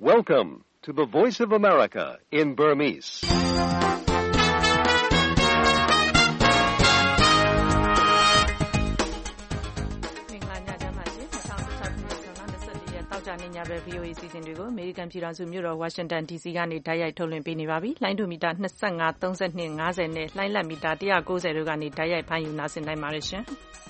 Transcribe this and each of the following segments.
Welcome to the Voice of America in Burmese. ။ညပဲ VOA စီစဉ်တွေကိုအမေရိကန်ပြည်ထောင်စုမြို့တော် Washington DC ကနေတိုက်ရိုက်ထုတ်လွှင့်ပေးနေပါပြီ။လိုင်းဒိုမီတာ25 32 50နဲ့လိုင်းလက်မီတာ190တို့ကနေတိုက်ရိုက်ဖမ်းယူနားဆင်နိုင်ပါတယ်ရှင်။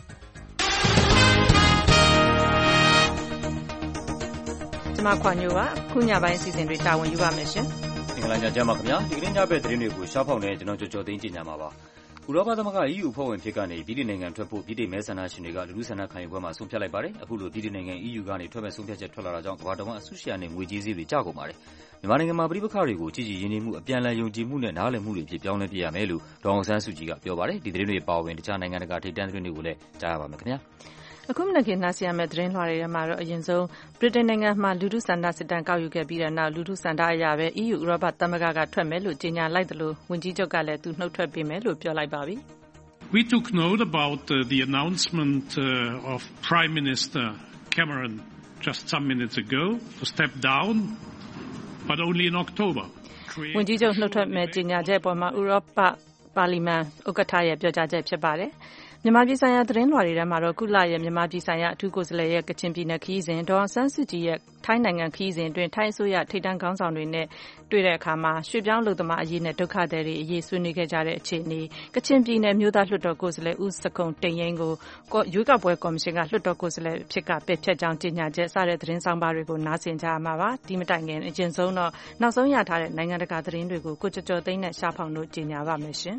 ကျွန်မခွန်ညိုပါခုညပိုင်းအစီအစဉ်တွေတာဝန်ယူပါမယ်ရှင်။မင်္ဂလာညချမ်းပါခင်ဗျာ။ဒီကနေ့ညဘက်သတင်းတွေကိုရှားဖောက်နေကျွန်တော်ကြော်သိန်းကြီးညာမှာပါ။ဥရောပသမဂ္ဂ EU အဖွဲ့ဝင်ဖြစ်ကနေပြည်ထောင်နိုင်ငံထွက်ဖို့ပြည်ထောင်မဲဆန္ဒရှင်တွေကလူထုဆန္ဒခံယူပွဲမှာဆုံးဖြတ်လိုက်ပါတယ်။အခုလိုပြည်ထောင်နိုင်ငံ EU ကနေထွက်မဲ့ဆုံးဖြတ်ချက်ထွက်လာတာကြောင့်ကမ္ဘာတော်မှာအစုရှယ်နဲ့ငွေကြေးစည်းတွေကျကုန်ပါတယ်။မြန်မာနိုင်ငံမှာပြည်ပခါတွေကိုကြည်ကြည်ရင်းနှီးမှုအပြန်အလှန်ယုံကြည်မှုနဲ့နားလည်မှုတွေဖြစ်ပြောင်းလဲပြရမယ်လို့ဒေါ်အောင်ဆန်းစုကြည်ကပြောပါတယ်။ဒီသတင်းတွေပါဝင်တခြားနိုင်ငံတကာထိပ်တန်းသတင်းတွေကိုလည်းကြားရပါမယ်ခင်ဗျာ။အခုမနက်ခင်းနားဆင်ရမယ့်သတင်းလွှာတွေထဲမှာတော့အရင်ဆုံးဗြိတိန်နိုင်ငံမှာလူထုဆန္ဒစစ်တမ်းကောက်ယူခဲ့ပြီးတဲ့နောက်လူထုဆန္ဒအရပဲ EU ဥရောပသမဂ္ဂကထွက်မယ်လို့ကြေညာလိုက်တယ်လို့ဝန်ကြီးချုပ်ကလည်းသူနှုတ်ထွက်ပေးမယ်လို့ပြောလိုက်ပါပြီ။ We took note about the announcement of Prime Minister Cameron just some minutes ago to step down, but only in October. ဝန်ကြီးချုပ်နှုတ်ထွက်မဲ့ကြေညာချက်ပေါ်မှာဥရောပပါလီမန်ဥက္ကဋ္ဌရဲ့ပြောကြားချက်ဖြစ်ပါတယ်။မြန်မာပြည်ဆိုင်ရာသတင်းလွှာတွေထဲမှာတော့ကုလရဲ့မြန်မာပြည်ဆိုင်ရာအထူးကိုယ်စားလှယ်ရဲ့ကချင်ပြည်နယ်ခရီးစဉ်ဒေါ်အောင်ဆန်းစုကြည်ရဲ့ထိုင်းနိုင်ငံခရီးစဉ်အတွင်းထိုင်းအစိုးရထိပ်တန်းခေါင်းဆောင်တွေနဲ့တွေ့တဲ့အခါမှာရွှေ့ပြောင်းလုပ်သမားအရေးနဲ့ဒုက္ခသည်တွေအရေးဆွေးနွေးခဲ့ကြတဲ့အခြေအနေကချင်ပြည်နယ်မြို့သားလွှတ်တော်ကိုယ်စားလှယ်ဦးစကုံတိန်ရင်ကိုရွေးကောက်ပွဲကော်မရှင်ကလွှတ်တော်ကိုယ်စားလှယ်ဖြစ်ကပယ်ဖျက်ကြောင်းကြေညာချက်စတဲ့သတင်းဆောင်ပါတွေကိုနားဆင်ကြရမှာပါဒီမတိုင်ခင်အကျဉ်းဆုံးတော့နောက်ဆုံးရထားတဲ့နိုင်ငံတကာသတင်းတွေကိုကိုကျော်ကျော်သိန်းနဲ့ရှားဖောင်တို့ကြေညာပါမယ်ရှင်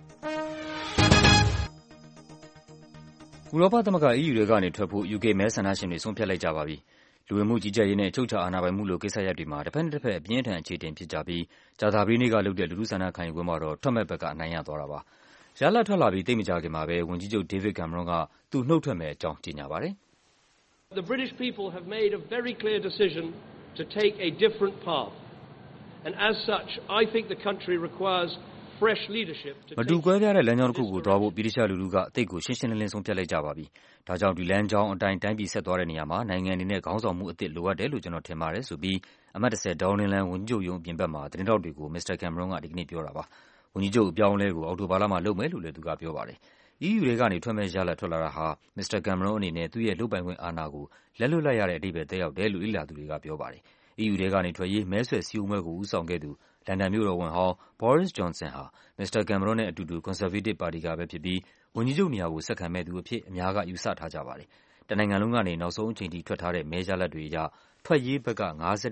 ဥရောပသမဂ္ဂ EU တွေကနေထွက်ဖို့ UK မဲဆန္ဒရှင်တွေဆုံးဖြတ်လိုက်ကြပါပြီ။လူဝင်မှုကြီးကြပ်ရေးနဲ့အချုပ်အခြာအာဏာပိုင်မှုလိုကိစ္စရပ်တွေမှာတစ်ဖက်နဲ့တစ်ဖက်အပြင်းထန်အခြေတင်ဖြစ်ကြပြီးကြာသပတေးနေ့ကလုပ်တဲ့လူထုဆန္ဒခံယူပွဲမှာတော့ထွက်မဲ့ဘက်ကအနိုင်ရသွားတာပါ။ရလဒ်ထွက်လာပြီးသိပ်မကြာခင်မှာပဲဝန်ကြီးချုပ် David Cameron ကသူနှုတ်ထွက်မဲ့အကြောင်းကြေညာပါတယ်။ The British people have made a very clear decision to take a different path. And as such, I think the country requires မတူကွဲပြားတဲ့လမ်းကြောင်းတစ်ခုကိုသွားဖို့ဗြိတိရှလူထုကအသိကိုရှင်းရှင်းလင်းလင်းဆုံးဖြတ်လိုက်ကြပါပြီ။ဒါကြောင့်ဒီလမ်းကြောင်းအတိုင်းတိုင်းပြည်ဆက်သွားတဲ့နေရာမှာနိုင်ငံအနေနဲ့ခေါင်းဆောင်မှုအသစ်လိုအပ်တယ်လို့ကျွန်တော်ထင်ပါတယ်ဆိုပြီးအမှတ်10ဒေါင်းလင်းလန်းဝန်ကြီးချုပ်ရုံးအပြင်ဘက်မှာသတင်းထောက်တွေကိုမစ္စတာကင်မရွန်းကဒီကနေ့ပြောတာပါ။ဝန်ကြီးချုပ်အပြောင်းအလဲကိုအောက်တိုဘာလမှာလုပ်မယ်လို့လည်းသူကပြောပါတယ်။ EU တွေကနေထွက်မဲ့ရလဒ်ထွက်လာတာဟာမစ္စတာကင်မရွန်းအနေနဲ့သူ့ရဲ့လုပ်ပိုင်ခွင့်အာဏာကိုလက်လွတ်လိုက်ရတဲ့အဓိပ္ပာယ်သက်ရောက်တယ်လို့လေ့လာသူတွေကပြောပါတယ်။ EU တွေကနေထွက်ရေးမဲဆွယ်စည်းဝေးပွဲကိုဦးဆောင်ခဲ့သူလန်ဒန်မြို့တော်ဝန်ဟောင်း Boris Johnson ဟာမစ္စတာကင်မရွန်းနဲ့အတူတူ Conservative ပါတီကပဲဖြစ်ပြီးဝန်ကြီးချုပ်နေရာကိုဆက်ခံမဲ့သူအဖြစ်အများကယူဆထားကြပါတယ်။တနိုင်ငံလုံးကနေနောက်ဆုံးအချိန်ထိထွက်ထားတဲ့မဲရလဒ်တွေအရထွက်ရေးဘက်က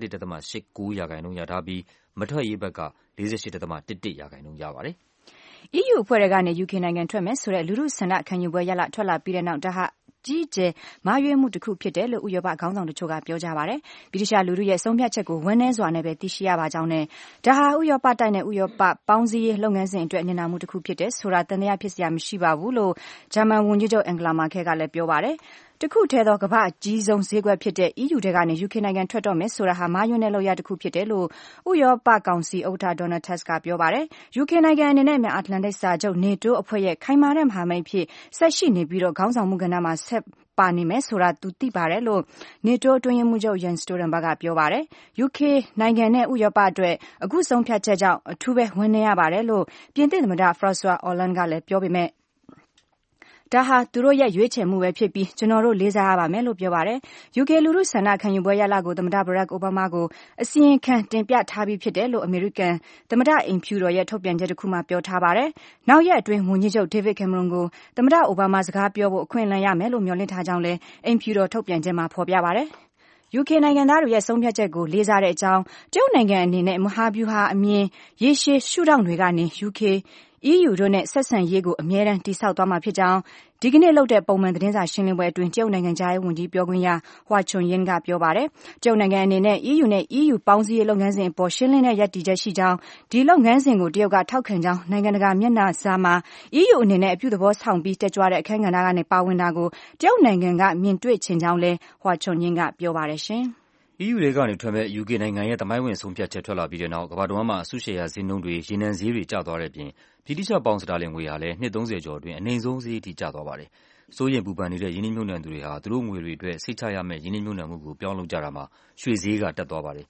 51.89% ရထားပြီးမထွက်ရေးဘက်က 48.11% ရပါတယ်။ EU အဖွဲ့ကနေ UK နိုင်ငံထွက်မယ်ဆိုတဲ့လူထုဆန္ဒခံယူပွဲရလဒ်ထွက်လာပြီးတဲ့နောက်ဒါဟာကြီးကျယ်မာရွေးမှုတစ်ခုဖြစ်တယ်လို့ဥရောပခေါင်းဆောင်တချို့ကပြောကြပါတယ်။ဗြိတိရှလူထုရဲ့ဆုံးဖြတ်ချက်ကိုဝန်းနည်းစွာနဲ့ပဲသိရှိရပါကြောင်းနဲ့ဒါဟာဥရောပတိုက်နဲ့ဥရောပပေါင်းစည်းရေးလုပ်ငန်းစဉ်အတွက်နင်နာမှုတစ်ခုဖြစ်တယ်ဆိုတာသံသယဖြစ်စရာမရှိပါဘူးလို့ဂျာမန်ဝန်ကြီးချုပ်အန်ဂလာမာကဲကလည်းပြောပါတယ်။တခုထဲသောကမ္ဘာအကြီးဆုံးဈေးကွက်ဖြစ်တဲ့ EU ထဲကနေ UK နိုင်ငံထွက်တော့မယ်ဆိုတာဟာမာရွေးတဲ့လုပ်ရတစ်ခုဖြစ်တယ်လို့ဥရောပကောင်စီဥက္ကဋ္ဌ Donald Tusk ကပြောပါတယ်။ UK နိုင်ငံအနေနဲ့မြောက်အတ္တလန္တိတ်စာချုပ် NATO အဖွဲ့ရဲ့ခိုင်မာတဲ့မဟာမိတ်ဖြစ်ဆက်ရှိနေပြီးတော့ခေါင်းဆောင်မှုကဏ္ဍမှာဆက်ပါနေမယ်ဆိုတာသူသိပါတယ်လို့ NATO အတွင်းရေးမှူးချုပ် Jens Stoltenberg ကပြောပါတယ်။ UK နိုင်ငံနဲ့ဥရောပအတွက်အခုဆုံးဖြတ်ချက်ကြောင့်အထူးပဲဝန်းနေရပါတယ်လို့ပြင်သစ်သမ္မတ François Hollande ကလည်းပြောပေမဲ့ဒါဟာသူတို့ရဲ့ရွေးချယ်မှုပဲဖြစ်ပြီးကျွန်တော်တို့လေးစားရပါမယ်လို့ပြောပါတယ်။ UK လူထုဆန္ဒခံယူပွဲရလဒ်ကိုသမ္မတ Barack Obama ကိုအစီရင်ခံတင်ပြထားပြီးဖြစ်တယ်လို့အမေရိကန်သမ္မတအိမ်ဖြူတော်ရဲ့ထုတ်ပြန်ချက်တစ်ခုမှာပြောထားပါတယ်။နောက်ရက်အတွင်းဝန်ကြီးချုပ် David Cameron ကိုသမ္မတ Obama စကားပြောဖို့အခွင့်အလမ်းရမယ်လို့မျှော်လင့်ထားကြောင်းလည်းအိမ်ဖြူတော်ထုတ်ပြန်ချက်မှာဖော်ပြပါတယ်။ UK နိုင်ငံသားတွေရဲ့ဆုံးဖြတ်ချက်ကိုလေးစားတဲ့အကြောင်းတရုတ်နိုင်ငံအနေနဲ့မဟာဗျူဟာအမြင်ရေရှည်ရှုထောင့်တွေကနေ UK EU တို့နဲ့ဆက်ဆံရေးကိုအမြဲတမ်းတည်ဆောက်သွားမှာဖြစ်ကြောင်းဒီကနေ့လုပ်တဲ့ပုံမှန်သတင်းစာရှင်းလင်းပွဲအတွင်းတရုတ်နိုင်ငံခြားရေးဝန်ကြီးပြောခွင့်ရဟွာချွန်ယင်းကပြောပါတယ်။တရုတ်နိုင်ငံအနေနဲ့ EU နဲ့ EU ပေါင်းစည်းရေးလုပ်ငန်းစဉ်အပေါ်ရှင်းလင်းတဲ့ရည်တည်ချက်ရှိကြောင်းဒီလုပ်ငန်းစဉ်ကိုတရုတ်ကထောက်ခံကြောင်းနိုင်ငံတကာမျက်နှာစာမှာ EU အနေနဲ့အပြုသဘောဆောင်ပြီးတက်ကြွတဲ့အခန်းကဏ္ဍကနေပါဝင်တာကိုတရုတ်နိုင်ငံကမြင်တွေ့ချင်ကြောင်းလည်းဟွာချွန်ယင်းကပြောပါတယ်ရှင်။ EU တွေကနေထွက်မဲ့ UK နိုင်ငံရဲ့သမိုင်းဝင်ဆုံးဖြတ်ချက်ထွက်လာပြီးတဲ့နောက်ကမ္ဘာတဝန်းမှာအစုရှယ်ယာဈေးနှုန်းတွေရေနံဈေးတွေကျသွားတဲ့အပြင်ဗြိတိရှပေါင်စတာလင်ငွေဟာလည်းနှစ်30ကျော်အတွင်းအနိမ့်ဆုံးဈေးအထိကျသွားပါတယ်။စိုးရိမ်ပူပန်နေတဲ့ရင်းနှီးမြှုပ်နှံသူတွေဟာသူတို့ငွေတွေအတွက်စိတ်ချရမယ့်ရင်းနှီးမြှုပ်နှံမှုကိုပြောင်းလုပ်ကြတာမှာရွှေဈေးကတက်သွားပါတယ်။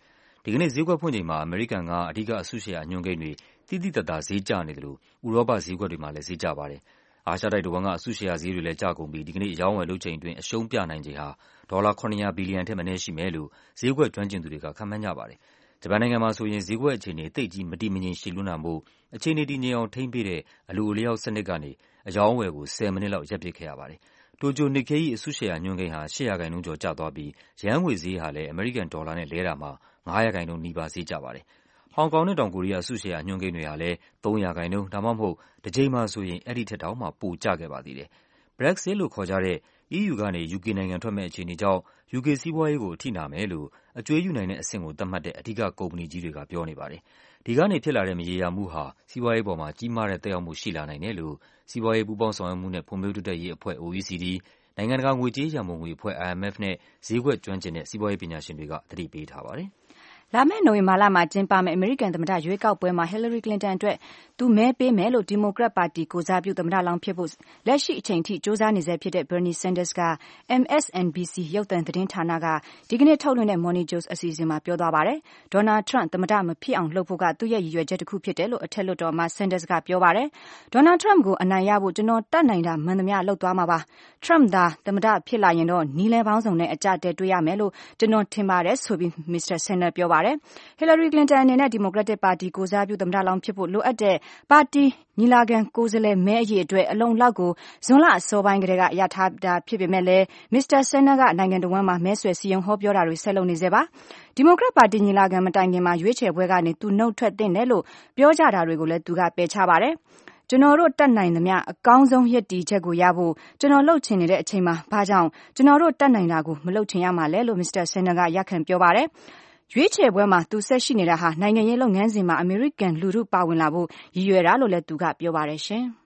ဒီကနေ့ဈေးကွက်ဖွင့်ချိန်မှာအမေရိကန်ကအဓိကအစုရှယ်ယာအညွှန်းကိန်းတွေတိတိတတ်တာဈေးကျနေတယ်လို့ဥရောပဈေးကွက်တွေမှာလည်းဈေးကျပါတယ်။အာရှတိုက်တစ်ဝန်းကအစုရှယ်ယာဈေးတွေလည်းကျကုန်ပြီးဒီကနေ့ရောင်းဝယ်လုပ်ချိန်အတွင်းအရှုံးပြနိုင်ခြေဟာဒေါ်လာ900ဘီလီယံထက်မနည်းရှိမယ်လို့ဈေးကွက်ကျွမ်းကျင်သူတွေကခန့်မှန်းကြပါတယ်။ဂျပန်နိုင်ငံမှာဆိုရင်ဈေးကွက်အခြေအနေသိပ်ကြီးမတည်မငြိမ်ရှည်လွန်းတာမို့အခြေအနေတည်ငြိမ်အောင်ထိန်းပေးတဲ့အလိုအလျောက်စနစ်ကနေအယောင်းဝယ်ကို10မိနစ်လောက်ရပ်ပစ်ခဲ့ရပါတယ်။တိုကျိုနစ်ကေးအစုရှယ်ယာညွှန်းကိန်းဟာ8%ကျော်ကျသွားပြီးယန်းငွေဈေးဟာလည်းအမေရိကန်ဒေါ်လာနဲ့လဲတာမှာ9%နီးပါးဈေးကျပါတယ်။ဟောင်ကောင်နဲ့တောင်ကိုရီးယားအစုရှယ်ယာညွှန်းကိန်းတွေဟာလည်း3%ဒါမှမဟုတ်တစ်ကြိမ်မှဆိုရင်အဲ့ဒီထက်တောင်မှပိုကျခဲ့ပါသေးတယ်။ Brexit လို့ခေါ်ကြတဲ့ EU ကနေ UK နိုင်ငံထွက်မဲ့အခြေအနေကြောင့် UK စီးပွားရေးကိုအထိနာမယ်လို့အကျွေးယူနိုင်တဲ့အဆင့်ကိုသတ်မှတ်တဲ့အဓိကကုမ္ပဏီကြီးတွေကပြောနေပါတယ်။ဒီကနေဖြစ်လာတဲ့မရေရာမှုဟာစီးပွားရေးပေါ်မှာကြီးမားတဲ့သက်ရောက်မှုရှိလာနိုင်တယ်လို့စီးပွားရေးပူးပေါင်းဆောင်ရွက်မှုနဲ့ဖွံ့ဖြိုးတိုးတက်ရေးအဖွဲ့ OECD နိုင်ငံတကာငွေကြေးရန်ပုံငွေအဖွဲ့ IMF နဲ့ဈေးကွက်ကျွမ်းကျင်တဲ့စီးပွားရေးပညာရှင်တွေကသတိပေးထားပါတယ်။လာမယ့်နိုဝင်ဘာလမှာကျင်းပမယ့်အမေရိကန်သမ္မတရွေးကောက်ပွဲမှာ Hillary Clinton အတွက်သူမဲပေးမယ်လို့ဒီမိုကရက်ပါတီကိုစားပြုသမ္မတလောင်းဖြစ်ဖို့လက်ရှိအချိန်ထိစ조사နေဆဲဖြစ်တဲ့ Bernie Sanders က MSNBC ရုပ်သံသတင်းဌာနကဒီကနေ့ထုတ်လွှင့်တဲ့ Morning Joe အစီအစဉ်မှာပြောသွားပါတယ်။ Donald Trump သမ္မတမဖြစ်အောင်လှုပ်ဖို့ကသူ့ရဲ့ရည်ရွယ်ချက်တစ်ခုဖြစ်တယ်လို့အထက်လွှတ်တော်မှာ Sanders ကပြောပါတယ်။ Donald Trump ကိုအနိုင်ရဖို့ကျွန်တော်တတ်နိုင်တာမှန်သမျှလုပ်သွားမှာပါ။ Trump သာသမ္မတဖြစ်လာရင်တော့နီးလန်းပေါင်းစုံနဲ့အကြတဲ့တွေ့ရမယ်လို့ကျွန်တော်ထင်ပါတယ်ဆိုပြီး Mr. Sanders ပြောပါတယ်။ Hillary Clinton အနေနဲ့ဒီမိုကရက်တစ်ပါတီကိုစားပြုသမ္မတလောင်းဖြစ်ဖို့လိုအပ်တဲ့ပါတီညီလာခံကိုယ်စားလှယ်မဲအရေအတွက်အလုံလောက်ကိုဇွန်လအစောပိုင်းကတည်းကရထားတာဖြစ်ပေမဲ့လည်း Mr. Sanders ကနိုင်ငံတော်ဝန်မှာမဲဆွယ်စည်းရုံးဟောပြောတာတွေဆက်လုပ်နေစေပါ။ဒီမိုကရက်ပါတီညီလာခံမတိုင်ခင်မှာရွေးချယ်ပွဲကနေသူနှုတ်ထွက်သင့်တယ်လို့ပြောကြတာတွေကိုလည်းသူကပယ်ချပါတယ်။ကျွန်တော်တို့တတ်နိုင်သမျှအကောင်းဆုံးရည်တည်ချက်ကိုရဖို့ကျွန်တော်လှုပ်ချင်နေတဲ့အချိန်မှာဘာကြောင့်ကျွန်တော်တို့တတ်နိုင်တာကိုမလှုပ်ချင်ရမှာလဲလို့ Mr. Sanders ကရက်ခံပြောပါတယ်။ရွေးချယ်ပွဲမှာသူဆက်ရှိနေတာဟာနိုင်ငံရေးလုပ်ငန်းစဉ်မှာအမေရိကန်လူထုပါဝင်လာဖို့ရည်ရွယ်တာလို့လည်းသူကပြောပါတယ်ရှင်။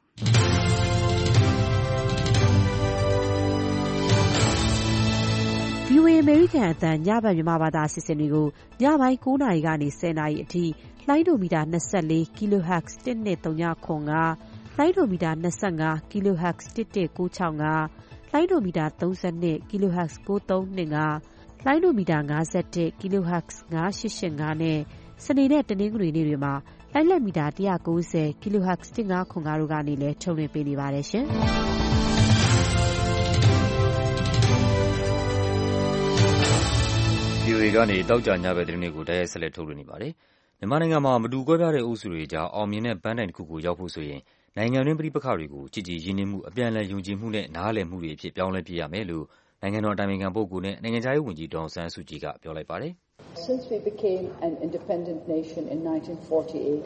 VOA အမေရိကန်အသံညဘက်မြန်မာဘာသာအစီအစဉ်တွေကိုညပိုင်း9:00 နာရီကနေ10:00 နာရီအထိလိုင်းဒိုမီတာ24 kHz 12395လိုင်းဒိုမီတာ25 kHz 11965လိုင်းဒိုမီတာ32 kHz 9325လိုင်းဒိုမီတာ51 kHz 9885နဲ့စနေနဲ့တနင်္ဂနွေနေ့တွေမှာလိုင်းလက်မီတာ190 kHz 1505တို့ကနေလည်းထုတ်လွှင့်ပေးနေပါတယ်ရှင်။ VOA ကနေတောက်ကြညဘက်သတင်းတွေကိုတိုက်ရိုက်ဆက်လက်ထုတ်လွှင့်နေပါတယ်။မြန်မာနိုင်ငံမှာမတူကွဲပြားတဲ့အုပ်စုတွေကြားအောင်မြင်တဲ့ပန်းတိုင်တစ်ခုကိုရောက်ဖို့ဆိုရင်နိုင်ငံတွင်းပဋိပက္ခတွေကိုချစ်ကြည်ရင်းနှီးမှုအပြန်အလှန်ယုံကြည်မှုနဲ့နားလည်မှုတွေအဖြစ်ပြောင်းလဲပြရမယ်လို့နိုင်ငံတော်အတိုင်ပင်ခံပုဂ္ဂိုလ်နဲ့နိုင်ငံခြားရေးဝန်ကြီးဒေါ်အောင်ဆန်းစုကြည်ကပြောလိုက်ပါတယ်။ Since we became an independent nation in 1948,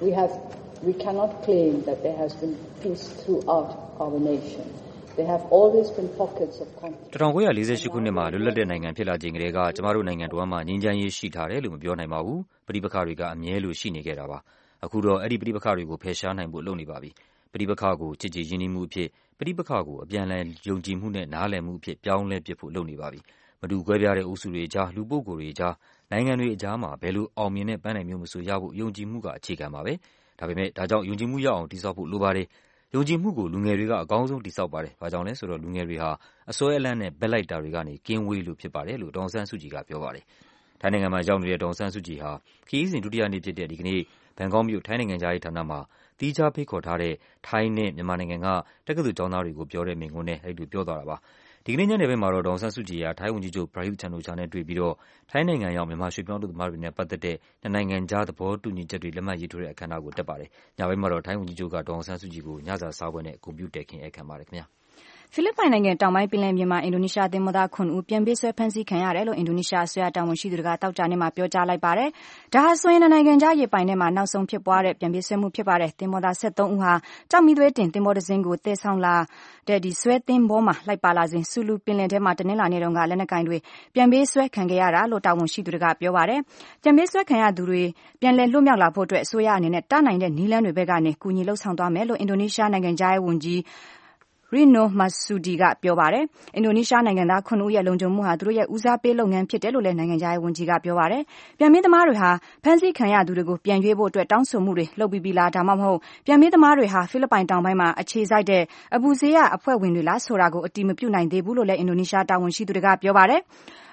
we cannot claim that there has been peace throughout our nation. There have always been pockets of conflict. 1948ခုနှစ်မှာလွတ်လပ်တဲ့နိုင်ငံဖြစ်လာချိန်ကတည်းကကျမတို့နိုင်ငံတော်မှာငြိမ်းချမ်းရေးရှိထားတယ်လို့မပြောနိုင်ပါဘူး။ပဋိပက္ခတွေကအမြဲလို့ရှိနေခဲ့တာပါ။အခုတော့အဲ့ဒီပဋိပက္ခတွေကိုဖယ်ရှားနိုင်ဖို့လုပ်နေပါပြီ။ပဋိပက္ခကိုချစ်ကြည်ရင်းနှီးမှုအဖြစ်ပဋိပက္ခကိုအပြန်အလှန်ယုံကြည်မှုနဲ့နားလည်မှုအဖြစ်ပြောင်းလဲပစ်ဖို့လုပ်နေပါပြီ။မတူကွဲပြားတဲ့အုပ်စုတွေကြားလူပုဂ္ဂိုလ်တွေကြားနိုင်ငံတွေအကြားမှာဘယ်လိုအောင်မြင်တဲ့ပန်းတိုင်မျိုးမဆိုရဖို့ယုံကြည်မှုကအခြေခံပါပဲ။ဒါပေမဲ့ဒါကြောင့်ယုံကြည်မှုရအောင်တည်ဆောက်ဖို့လိုပါတယ်။ယုံကြည်မှုကိုလူငယ်တွေကအကောင်းဆုံးတည်ဆောက်ပါတယ်။ဘာကြောင့်လဲဆိုတော့လူငယ်တွေဟာအစွဲအလန့်နဲ့ဘက်လိုက်တာတွေကနေကင်းဝေးလို့ဖြစ်ပါတယ်လို့ဒေါ်အောင်ဆန်းစုကြည်ကပြောပါတယ်။ထိုင်းနိုင်ငံမှာရောက်နေတဲ့ဒေါ်အောင်ဆန်းစုကြည်ဟာခရီးစဉ်ဒုတိယနေ့ဖြစ်တဲ့ဒီကနေ့ဘန်ကောက်မြို့ထိုင်းနိုင်ငံသားရေးဌာနမှာသီးခြားဖိတ်ခေါ်ထားတဲ့ထိုင်းနဲ့မြန်မာနိုင်ငံကတက္ကသိုလ်ကျောင်းသားတွေကိုပြောတဲ့မိန့်ခွန်းနဲ့အဲ့ဒီပြောသွားတာပါ။ဒီကနေ့ညနေပိုင်းမှာတော့ဒေါ်အောင်ဆန်းစုကြည်ဟာထိုင်းဝန်ကြီးချုပ်ပရာယုသ်ချန်အိုချာနဲ့တွေ့ပြီးတော့ထိုင်းနိုင်ငံရောက်မြန်မာရွှေ့ပြောင်းလူသမားတွေနဲ့ပတ်သက်တဲ့နိုင်ငံကြားသဘောတူညီချက်တွေလက်မှတ်ရေးထိုးတဲ့အခမ်းအနားကိုတက်ပါတယ်။ညပိုင်းမှာတော့ထိုင်းဝန်ကြီးချုပ်ကဒေါ်အောင်ဆန်းစုကြည်ကိုညစာစားပွဲနဲ့ဂုဏ်ပြုတည်ခင်းဧည့်ခံပါတယ်ခင်ဗျာ။ဖိလစ်ပိုင်နိုင်ငံတောင်ပိုင်းပင်လယ်ပြင်မှာအင်ဒိုနီးရှားသင်္ဘောသား9ဦးပြန်ပေးဆွဲဖမ်းဆီးခံရတယ်လို့အင်ဒိုနီးရှားအစိုးရတာဝန်ရှိသူတွေကတောက်ကြနေ့မှာပြောကြားလိုက်ပါတယ်။ဒါဟာဆိုရင်နိုင်ငံခြားရေပိုင်ထဲမှာနောက်ဆုံးဖြစ်ပွားတဲ့ပြန်ပေးဆွဲမှုဖြစ်ပါတယ်။သင်္ဘောသား73ဦးဟာကြောက်မီးသွေးတင်သင်္ဘောတစ်စင်းကိုတည်ဆောင်လာတဲ့ဆွဲသင်္ဘောမှာလိုက်ပါလာစဉ်ဆူလူပင်လယ်ထဲမှာတနင်္လာနေ့တုန်းကလက်နက်ကင်တွေပြန်ပေးဆွဲခံခဲ့ရတာလို့တာဝန်ရှိသူတွေကပြောပါတယ်။ပြန်ပေးဆွဲခံရသူတွေပြန်လည်လွတ်မြောက်လာဖို့အတွက်အစိုးရအနေနဲ့တားနိုင်တဲ့နည်းလမ်းတွေဘက်ကနေကူညီလှုပ်ဆောင်သွားမယ်လို့အင်ဒိုနီးရှားနိုင်ငံခြားရေးဝန်ကြီးRetno Marsudi ကပြောပါတယ်။အင်ဒိုနီးရှားနိုင်ငံသား9ဦးရဲ့လုံခြုံမှုဟာသူတို့ရဲ့ဦးစားပေးလုပ်ငန်းဖြစ်တယ်လို့လည်းနိုင်ငံခြားရေးဝန်ကြီးကပြောပါတယ်။ပြန်ပေးသမားတွေဟာဖမ်းဆီးခံရသူတွေကိုပြန်ရွေးဖို့အတွက်တောင်းဆိုမှုတွေလုပ်ပြီးလားဒါမှမဟုတ်ပြန်ပေးသမားတွေဟာဖိလစ်ပိုင်တောင်ပိုင်းမှာအခြေစိုက်တဲ့အပူစေးရအဖွဲ့ဝင်တွေလားဆိုတာကိုအတိမပြုနိုင်သေးဘူးလို့လည်းအင်ဒိုနီးရှားတာဝန်ရှိသူတွေကပြောပါတယ်။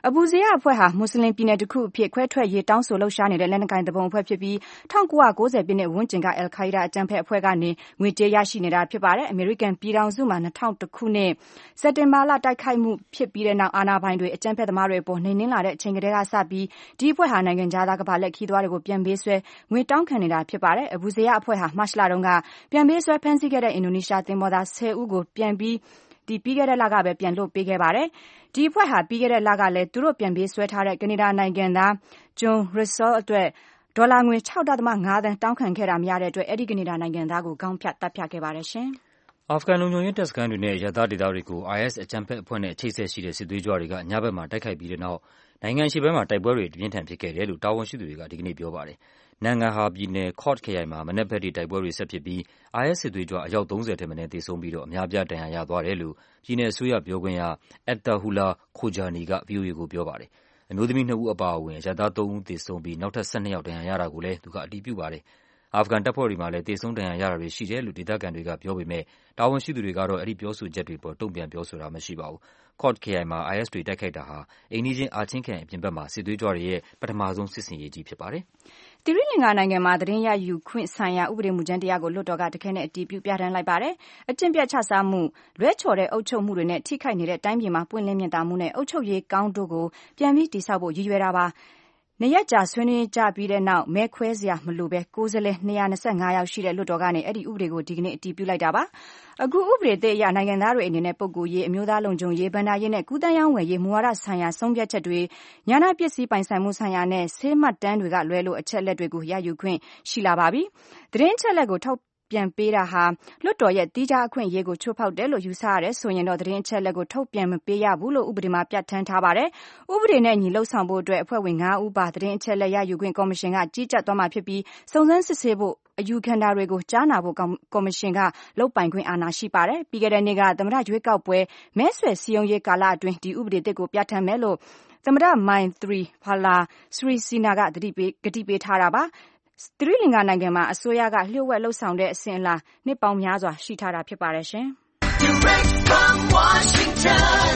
အဘူဇေယအဖွဲ့ဟာမွတ်စလင်ပြည်နယ်တစ်ခုအဖြစ်ခွဲထွက်ရေးတောင်းဆိုလှုပ်ရှားနေတဲ့လက်နက်ကိုင်သူပုန်အဖွဲ့ဖြစ်ပြီး1990ပြည့်နှစ်ဝန်းကျင်ကအယ်လ်ခိုက်ဒါအကြမ်းဖက်အဖွဲ့ကနေငွေကြေးရရှိနေတာဖြစ်ပါတယ်အမေရိကန်ပြည်ထောင်စုမှာ2001ခုနှစ်စက်တင်ဘာလတိုက်ခိုက်မှုဖြစ်ပြီးတဲ့နောက်အာဏာပိုင်တွေအကြမ်းဖက်သမားတွေအပေါ်နှိမ်နင်းလာတဲ့အချိန်ကတည်းကစပြီးဒီအဖွဲ့ဟာနိုင်ငံခြားသားကမ္ဘာလက်ခီးသွားတွေကိုပြန်ပေးဆွဲငွေတောင်းခံနေတာဖြစ်ပါတယ်အဘူဇေယအဖွဲ့ဟာမတ်လတုန်းကပြန်ပေးဆွဲဖမ်းဆီးခဲ့တဲ့အင်ဒိုနီးရှားသင်္ဘောသား10ဦးကိုပြန်ပြီးခဲ့တဲ့လကပဲပြန်လွှတ်ပေးခဲ့ပါတယ်ဒီအဖွဲ့ဟာပြီးခဲ့တဲ့လကလည်းသူတို့ပြန်ပေးဆွဲထားတဲ့ကနေဒါနိုင်ငံသားဂျွန်ရစ်ဆော့အတွက်ဒေါ်လာငွေ 6.5 သန်းတောင်းခံခဲ့တာမရတဲ့အတွက်အဲ့ဒီကနေဒါနိုင်ငံသားကိုခေါင်းဖြတ်တပ်ဖြတ်ခဲ့ပါတယ်ရှင်အာဖဂန်လုံခြုံရေးတပ်စခန်းတွေနဲ့ရသဒေသတွေကို IS အကြမ်းဖက်အဖွဲ့နဲ့ချိတ်ဆက်ရှိတဲ့စစ်သွေးကြွတွေကညဘက်မှာတိုက်ခိုက်ပြီးတဲ့နောက်နိုင်ငံရှိဘက်မှာတိုက်ပွဲတွေပြင်းထန်ဖြစ်ခဲ့တယ်လို့တာဝန်ရှိသူတွေကဒီကနေ့ပြောပါတယ်နန်ဂန်ဟာပြည်နယ်ကော့ခရိုင်မှာမနက်ဘက်တိုက်ပွဲတွေဆက်ဖြစ်ပြီး IS စစ်သွေးကြွအယောက်30ထက်မနည်းသေဆုံးပြီးတော့အများပြားဒဏ်ရာရသွားတယ်လို့ပြည်နယ်အစိုးရပြောခွင့်ရအက်တာဟူလာခိုဂျာနီက VOA ကိုပြောပါတယ်အမျိုးသမီး2ဦးအပါအဝင်ရသား3ဦးသေဆုံးပြီးနောက်ထပ်12ယောက်ဒဏ်ရာရတာကိုလည်းသူကအတည်ပြုပါတယ်အာဖဂန်တပ်ဖွဲ့တွေမှာလည်းသေဆုံးဒဏ်ရာရတာတွေရှိတယ်လို့ဒေသခံတွေကပြောပေမဲ့တာဝန်ရှိသူတွေကတော့အဲ့ဒီပြောဆိုချက်တွေပေါ်တုံ့ပြန်ပြောဆိုတာမရှိပါဘူးကော့ခရိုင်မှာ IS တွေတိုက်ခိုက်တာဟာအိမ်နီးချင်းအာချင်းခရိုင်အပြင်ဘက်မှာစစ်သွေးကြွတွေရဲ့ပထမဆုံးစစ်ဆင်ရေးကြီးဖြစ်ပါတယ်သီရိလင်္ကာနိုင်ငံမှာသတင်းရယူခွင့်ဆိုင်ရာဥပဒေမူကြမ်းတရားကိုလွှတ်တော်ကတခဲနဲ့အတည်ပြုပြဋ္ဌာန်းလိုက်ပါတယ်။အကျင့်ပြတ်ချစားမှု၊လွဲချော်တဲ့အုပ်ချုပ်မှုတွေနဲ့ထိခိုက်နေတဲ့တိုင်းပြည်မှာပွင့်လင်းမြင်သာမှုနဲ့အုပ်ချုပ်ရေးကောင်းတို့ကိုပြန်ပြီးတည်ဆောက်ဖို့ရည်ရွယ်တာပါ။နှစ်ရက်ကြာဆွေးနွေးကြပြီးတဲ့နောက်မဲခွဲစရာမလိုပဲကိုယ်စားလှယ်225ယောက်ရှိတဲ့လွှတ်တော်ကနေအဲ့ဒီဥပဒေကိုဒီကနေ့အတည်ပြုလိုက်တာပါ။အခုဥပဒေသစ်အရနိုင်ငံသားတွေအနေနဲ့ပုဂ္ဂိုလ်ရေးအမျိုးသားလုံခြုံရေးဗန္ဒာရေးနဲ့ကူးသန်းရောင်းဝယ်ရေးမူဝါဒဆိုင်ရာဆုံးဖြတ်ချက်တွေညာနာပစ္စည်းပိုင်ဆိုင်မှုဆိုင်ရာနဲ့ဆေးမှတ်တမ်းတွေကလွဲလို့အချက်လက်တွေကိုရယူခွင့်ရှိလာပါပြီ။သတင်းအချက်လက်ကိုထောက်ပြန်ပေးတာဟာလွှတ်တော်ရဲ့တီးခြားအခွင့်အရေးကိုချိုးဖောက်တယ်လို့ယူဆရတယ်ဆိုရင်တော့သတင်းအချက်လက်ကိုထုတ်ပြန်မပေးရဘူးလို့ဥပဒေမှာပြဋ္ဌာန်းထားပါတယ်။ဥပဒေနဲ့ညီလှုပ်ဆောင်ဖို့အတွက်အဖွဲ့ဝင်9ဦးပါသတင်းအချက်လက်ရယူခွင့်ကော်မရှင်ကကြီးကြပ်သွားမှာဖြစ်ပြီးစုံစမ်းစစ်ဆေးဖို့အယူခံတာတွေကိုကြားနာဖို့ကော်မရှင်ကလုပ်ပိုင်ခွင့်အာဏာရှိပါတယ်။ပြီးခဲ့တဲ့နေ့ကသမ္မတရွေးကောက်ပွဲမဲဆွယ်စည်းရုံးရေးကာလအတွင်းဒီဥပဒေသစ်ကိုပြဋ္ဌာန်းမယ်လို့သမ္မတမိုင်သရီဖလာစရီစီနာကကတိပေးထားတာပါ။သီရိလင်္ကာနိုင်ငံမှာအစိုးရကလျှို့ဝှက်လှုပ်ဆောင်တဲ့အစဉ်အလာနှစ်ပေါင်းများစွာရှိထားတာဖြစ်ပါတယ်ရှင်။ Direct from Washington,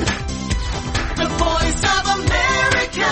the Voice of America,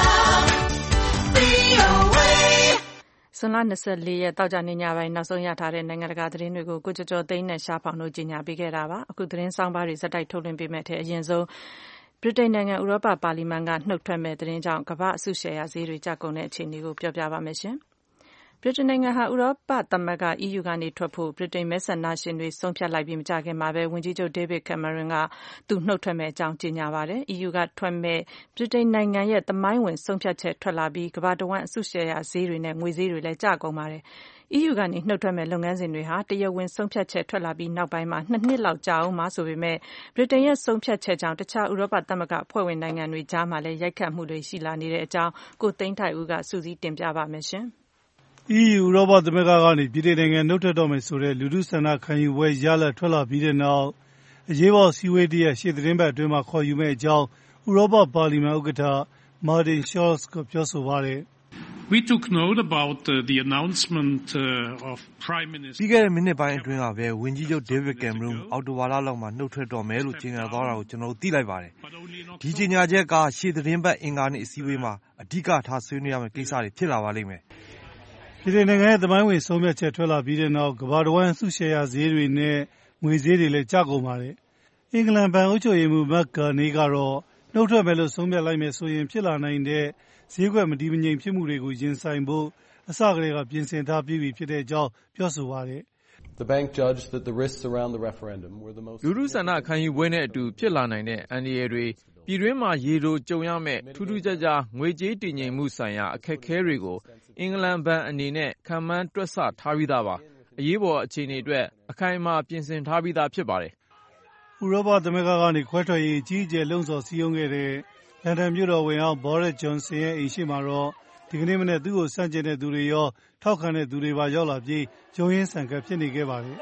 VOA ဇွန်လ24ရက်တောက်ကြနေညပိုင်းနောက်ဆုံးရထားတဲ့နိုင်ငံတကာသတင်းတွေကိုကိုကျော်ကျော်သိန်းနဲ့ရှားဖောင်တို့ကြီးညာပေးခဲ့တာပါ။အခုသတင်းဆောင်ပါးတွေစက်တိုက်ထုတ်လွှင့်ပေးမဲ့တဲ့အရင်ဆုံးဗြိတိန်နိုင်ငံဥရောပပါလီမန်ကနှုတ်ထွက်မဲ့သတင်းကြောင့်ကမ္ဘာအစုရှယ်ယာဈေးတွေကျကုန်တဲ့အခြေအနေကိုပြောပြပါမယ်ရှင်။ဗြိတိန်နိုင်ငံဟာဥရောပသမဂ္ဂ EU ကနေထွက်ဖို့ဗြိတိန်မဲဆန္ဒရှင်တွေဆုံးဖြတ်လိုက်ပြီးမကြာခင်မှာပဲဝန်ကြီးချုပ် David Cameron ကသူနှုတ်ထွက်မဲ့အကြောင်းကြေညာပါတယ်။ EU ကထွက်မဲ့ဗြိတိန်နိုင်ငံရဲ့သမိုင်းဝင်ဆုံးဖြတ်ချက်ထွက်လာပြီးကမ္ဘာတဝန်းအစုရှယ်ယာဈေးတွေနဲ့ငွေဈေးတွေလည်းကျကုန်ပါတယ်။ EU ကနေနှုတ်ထွက်မဲ့လုပ်ငန်းစဉ်တွေဟာတရားဝင်ဆုံးဖြတ်ချက်ထွက်လာပြီးနောက်ပိုင်းမှာ2နှစ်လောက်ကြာအောင်မှာဆိုပေမဲ့ဗြိတိန်ရဲ့ဆုံးဖြတ်ချက်ကြောင့်တခြားဥရောပသမဂ္ဂအဖွဲ့ဝင်နိုင်ငံတွေကြားမှာလည်းရိုက်ခတ်မှုတွေရှိလာနေတဲ့အကြောင်းကိုသိန်းထိုက်ဦးကစုစည်းတင်ပြပါမယ်ရှင်။ EU ဥရောပသမဂ္ဂကနေပြည်ထောင်နိုင်ငံနှုတ်ထွက်တော့မယ်ဆိုတဲ့လူထုဆန္ဒခံယူပွဲရလဒ်ထွက်လာပြီးတဲ့နောက်အရေးပေါ်စည်းဝေးတရက်ရှေ့သတင်းပတ်အတွင်းမှာခေါ်ယူမဲ့အကြောင်းဥရောပပါလီမန်ဥက္ကဋ္ဌ Martin Schulz ကပြောဆိုပါတယ်။ We took note about the announcement of Prime Minister ပြီးခဲ့တဲ့မိနစ်ပိုင်းအတွင်းကပဲဝန်ကြီးချုပ် David Cameron အောက်တိုဘာလလောက်မှာနှုတ်ထွက်တော့မယ်လို့ကြေညာသွားတာကိုကျွန်တော်တို့သိလိုက်ပါတယ်။ဒီကြေညာချက်ကရှေ့သတင်းပတ်အင်္ဂါနေ့အစည်းအဝေးမှာအဓိကထားဆွေးနွေးရမယ့်ကိစ္စတွေဖြစ်လာပါလိမ့်မယ်။ပြည်ထောင်နိုင်ငံရဲ့သမိုင်းဝင်ဆုံးဖြတ်ချက်ထွက်လာပြီးတဲ့နောက်ကမ္ဘာတဝန်းစုရှယ်ယာဈေးတွေနဲ့ငွေဈေးတွေလည်းကျကုန်ပါတယ်။အင်္ဂလန်ဘဏ်အုပ်ချုပ်ရေးမှူး Mark Carney ကတော့နှုတ်ထွက်မယ်လို့ဆုံးဖြတ်လိုက်မယ်ဆိုရင်ဖြစ်လာနိုင်တဲ့ဈေးကွက်မတည်မငြိမ်ဖြစ်မှုတွေကိုရင်ဆိုင်ဖို့အစကတည်းကပြင်ဆင်ထားပြီးပြီဖြစ်တဲ့အကြောင်းပြောဆိုပါတယ်။ The bank judged that the risks around the referendum were the most လူထုဆန္ဒခံယူပွဲနဲ့အတူဖြစ်လာနိုင်တဲ့အန္တရာယ်တွေပြည်တွင်းမှာရေတိုကြုံရမဲ့ထူးထူးခြားခြားငွေကြေးတည်ငြိမ်မှုဆိုင်ရာအခက်အခဲတွေကိုအင်္ဂလန်ဘဏ်အနေနဲ့ခံမှန်းတွက်ဆထားပြီးသားပါ။အရေးပေါ်အခြေအနေအတွက်အခိုင်အမာပြင်ဆင်ထားပြီးသားဖြစ်ပါတယ်။ဥရောပသမဂ္ဂကနေခွဲထွက်ရေးအကြီးအကျယ်လှုံ့ဆော်စည်းရုံးခဲ့တဲ့လန်ဒန်မြို့တော်ဝန်အောင် Boris Johnson ရဲ့အိမ်ရှိမှာတော့ဒီကနေ့မနေ့သူ့ကိုစန့်ကျင်တဲ့သူတွေရောထောက်ခံတဲ့သူတွေပါရောက်လာပြီးရုန်းရင်းဆန်ခတ်ဖြစ်နေခဲ့ပါတယ်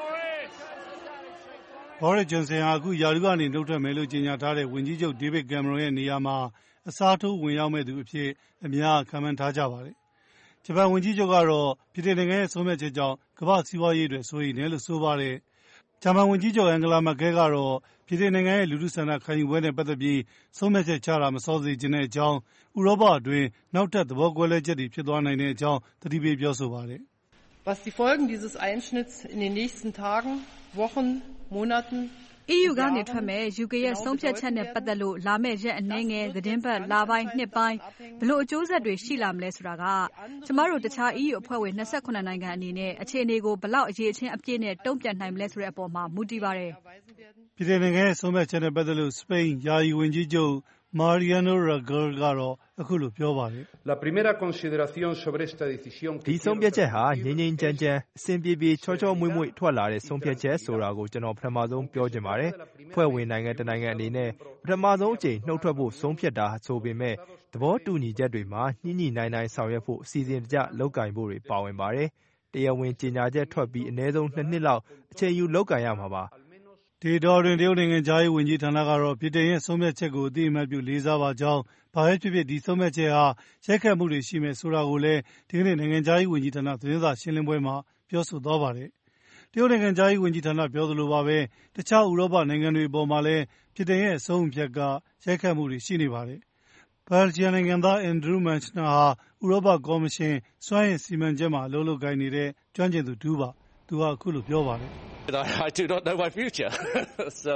။ Boris Johnson ဟာအခုယာရုကနေနှုတ်ထွက်မယ်လို့ကြေညာထားတဲ့ဝန်ကြီးချုပ် David Cameron ရဲ့နေရာမှာအစားထိုးဝင်ရောက်မဲ့သူအဖြစ်အများခံမှန်းထားကြပါတယ်။ဂျပန်ဝန်ကြီးချုပ်ကတော့ပြည်ထောင်နိုင်ငံရဲ့ဆုံးဖြတ်ချက်ကြောင့်ကမ္ဘာ့စီးပွားရေးအတွက်စိုးရိမ်တယ်လို့ဆိုပါတယ်။ဂျာမန်ဝန်ကြီးချုပ်အန်ဂလာမက်ကဲကတော့ပြည်ထောင်နိုင်ငံရဲ့လူထုဆန္ဒခံယူပွဲနဲ့ပတ်သက်ပြီးဆုံးဖြတ်ချက်ချတာမစောစေချင်တဲ့အကြောင်းဥရောပအတွင်းနောက်ထပ်သဘောကွဲလွဲချက်တွေဖြစ်သွားနိုင်တဲ့အကြောင်းသတိပေးပြောဆိုပါတယ်။ Was die Folgen dieses Einschnitts in den nächsten Tagen, Wochen, Monaten EU ကနေထွက်မဲ့ UK ရဲ့ဆုံးဖြတ်ချက်နဲ့ပတ်သက်လို့လာမယ့်ရက်အနည်းငယ်သတင်းပတ်လပိုင်းနှစ်ပိုင်းဘလို့အကျိုးဆက်တွေရှိလာမလဲဆိုတာကကျမတို့တခြား EU အဖွဲ့ဝင်28နိုင်ငံအနေနဲ့အခြေအနေကိုဘလောက်အရေးချင်းအပြည့်နဲ့တုံ့ပြန်နိုင်မလဲဆိုတဲ့အပေါ်မှာမူတည်ပါတယ်။ပြည်ထောင်နိုင်ငံရဲ့ဆုံးဖြတ်ချက်နဲ့ပတ်သက်လို့စပိန်ယာယီဝန်ကြီးချုပ်Mariano Rajoy ကတော့အခုလိုပြောပါတယ်။ La primera consideración sobre esta decisión ဒီဆုံးဖြတ်ချက်ဟာငြိမ်းငြိမ်းချမ်းချမ်းအစဉ်ပြေပြေချောချောမွေ့မွေ့ထွက်လာတဲ့ဆုံးဖြတ်ချက်ဆိုတာကိုကျွန်တော်ပထမဆုံးပြောချင်ပါတယ်။ဖွဲ့ဝင်နိုင်ငံတစ်နိုင်ငံအနေနဲ့ပထမဆုံးအကြိမ်နှုတ်ထွက်ဖို့ဆုံးဖြတ်တာဆိုပေမဲ့သဘောတူညီချက်တွေမှာညှိညှိနှိုင်းနှိုင်းဆောင်ရွက်ဖို့အစီအစဉ်တကျလုပ်ကိုင်ဖို့တွေပါဝင်ပါတယ်။တရားဝင်ကြေညာချက်ထွက်ပြီးအနည်းဆုံး2နှစ်လောက်အချိန်ယူလုပ်ကိုင်ရမှာပါ။ဒေတာတွင်တရုတ်နိုင်ငံသားရေးဝန်ကြီးဌာနကတော့ပြည်ထောင်ရဲ့ဆုံးဖြတ်ချက်ကိုအသိအမှတ်ပြုလေးစားပါကြောင်းဘာပဲဖြစ်ဖြစ်ဒီဆုံးဖြတ်ချက်ဟာရိုက်ခတ်မှုတွေရှိမယ်ဆိုတာကိုလည်းဒီကနေ့နိုင်ငံသားရေးဝန်ကြီးဌာနသတင်းစာရှင်းလင်းပွဲမှာပြောဆိုသွားပါတယ်။တရုတ်နိုင်ငံသားရေးဝန်ကြီးဌာနပြောသလိုပါပဲတခြားဥရောပနိုင်ငံတွေအပေါ်မှာလည်းပြည်ထောင်ရဲ့အဆုံးအဖြတ်ကရိုက်ခတ်မှုတွေရှိနေပါတယ်။ဘယ်လ်ဂျီယံနိုင်ငံသားအန်ဒရူးမန်ချနာဟာဥရောပကော်မရှင်စွမ်းအင်စီမံချက်မှာအလုပ်လုပ်ကိုင်နေတဲ့ကျွမ်းကျင်သူတူပါသူကအခုလိုပြောပါတယ် I do not know my future. So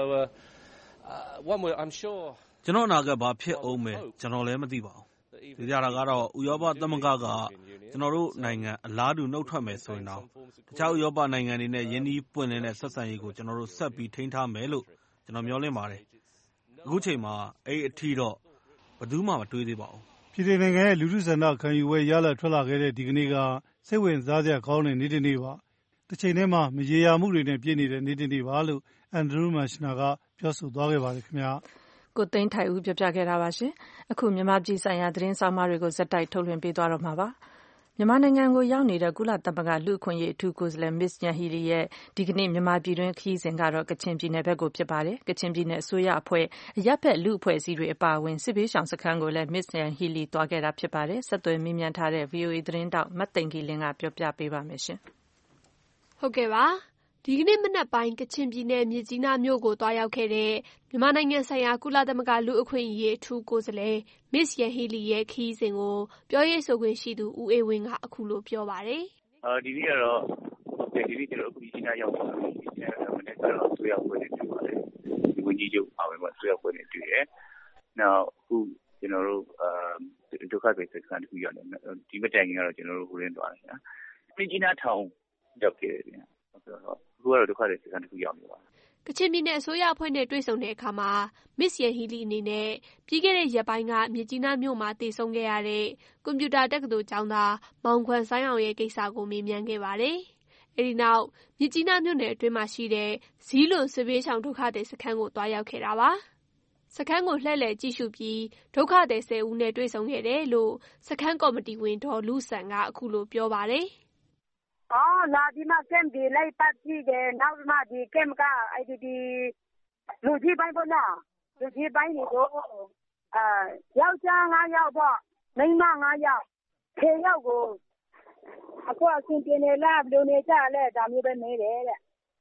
I'm sure ကျွန်တော်အနာဂတ်ဘာဖြစ်အောင်မယ်ကျွန်တော်လည်းမသိပါဘူး။ဒီကြတာကတော့ဥရောပသမဂ္ဂကကျွန်တော်တို့နိုင်ငံအလားတူနှုတ်ထွက်မယ်ဆိုရင်တော့တခြားဥရောပနိုင်ငံတွေနဲ့ယင်းဒီပွင့်လင်းတဲ့ဆက်ဆံရေးကိုကျွန်တော်တို့ဆက်ပြီးထိန်းထားမယ်လို့ကျွန်တော်မျှော်လင့်ပါတယ်။အခုချိန်မှာအဲ့အထီတော့ဘယ်သူမှမတွေးသေးပါဘူး။ပြည်ထောင်နိုင်ငံရဲ့လူထုဆန္ဒခံယူပွဲရလဒ်ထွက်လာခဲ့တဲ့ဒီကနေ့ကစိတ်ဝင်စားစရာကောင်းတဲ့နေ့တစ်နေ့ပါ။တစ်ချိန်တည်းမှာမရေရာမှုတွေနဲ့ပြည့်နေတဲ့နေ့တစ်နေ့ပါလို့အန်ဒရူးမန်ချနာကပြောဆိုသွားခဲ့ပါတယ်ခင်ဗျာ။ကိုသိန်းထိုင်ဦးပြောပြခဲ့တာပါရှင်။အခုမြန်မာပြည်ဆိုင်ရာသတင်းဆောင်မတွေကိုဇက်တိုက်ထုတ်လွှင့်ပေးသွားတော့မှာပါ။မြန်မာနိုင်ငံကိုရောက်နေတဲ့ကုလသမဂ္ဂလူ့အခွင့်အရေးအထူးကိုယ်စားလှယ် Ms. Yanghee Lee ရဲ့ဒီကနေ့မြန်မာပြည်တွင်းခရီးစဉ်ကတော့ကချင်ပြည်နယ်ဘက်ကိုဖြစ်ပါတယ်။ကချင်ပြည်နယ်အစိုးရအဖွဲ့အရပ်ဘက်လူ့အဖွဲ့အစည်းတွေအပါအဝင်စစ်ဘေးရှောင်စခန်းကိုလည်း Ms. Yanghee Lee သွားခဲ့တာဖြစ်ပါတယ်။ဆက်သွယ်မေးမြန်းထားတဲ့ VOA သတင်းတောက်မသိင်္ဂီလင်းကပြောပြပေးပါမယ်ရှင်။ဟုတ်ကဲ့ပါဒီကနေ့မနက်ပိုင်းကချင်ပြည်နယ်မြစ်ကြီးနားမြို့ကိုတွားရောက်ခဲ့တဲ့မြန်မာနိုင်ငံဆိုင်ရာကုလသမဂ္ဂလူ့အခွင့်အရေးအထူးကိုယ်စားလှယ် Ms. Yanghee Lee ရဲ့ခရီးစဉ်ကိုပြောရေးဆိုခွင့်ရှိသူဦးအေးဝင်းကအခုလိုပြောပါတယ်ဒီနေ့ကတော့ဒီနေ့ကျွန်တော်အခုမြစ်ကြီးနားရောက်ပါပြီ။မနေ့ကတော့ဆွေးရောက်ပွဲနေတွေ့ပါတယ်။ဒီဝန်ကြီးချုပ်အားလုံးဆွေးရောက်ပွဲနေတွေ့တယ်။နောက်အခုကျွန်တော်တို့ဒုက္ခသည်စခန်းတစ်ခုရောက်နေဒီမတိုင်ခင်ကတော့ကျွန်တော်တို့ဟိုရင်းသွားတယ်နော်။မြစ်ကြီးနားထောင်ရောက်ခဲ့တယ်။အခုကတော့ဒုက္ခသည်စခန်းတစ်ခုရောက်နေပါကချင်ပြည်နယ်အစိုးရအဖွဲ့နဲ့တွေ့ဆုံတဲ့အခါမှာ Ms. Yanghee Lee အနေနဲ့ပြီးခဲ့တဲ့ရက်ပိုင်းကမြစ်ကြီးနားမြို့မှာတည်ဆုံခဲ့ရတဲ့ကွန်ပျူတာတက္ကသိုလ်ကျောင်းသားမောင်ခွန်းဆိုင်းအောင်ရဲ့ကိစ္စကိုမေးမြန်းခဲ့ပါတယ်။အဲဒီနောက်မြစ်ကြီးနားမြို့နယ်အတွင်းမှာရှိတဲ့ဇီးလွန်စစ်ဘေးရှောင်ဒုက္ခသည်စခန်းကိုတွားရောက်ခဲ့တာပါ။စခန်းကိုလှည့်လည်ကြည့်ရှုပြီးဒုက္ခသည်10ဦးနဲ့တွေ့ဆုံခဲ့တယ်လို့စခန်းကော်မတီဝင်ဒေါ်လူဆန်ကအခုလိုပြောပါတယ်။လာဒီမှာကမ်ဒီလိုက်ပတ်ကြည့်တယ်နောက်မှဒီကမ်က IDP လူကြီးပိုင်းပေါ့နော်လူကြီးပိုင်းတွေကိုယောက်ျား9ယောက်ပေါ့မိန်းမ9ယောက်10ယောက်ကိုအခုအရှင်ပြည်နယ်လားဘယ်လိုနေကြလဲဒါမျိုးပဲနေတယ်တဲ့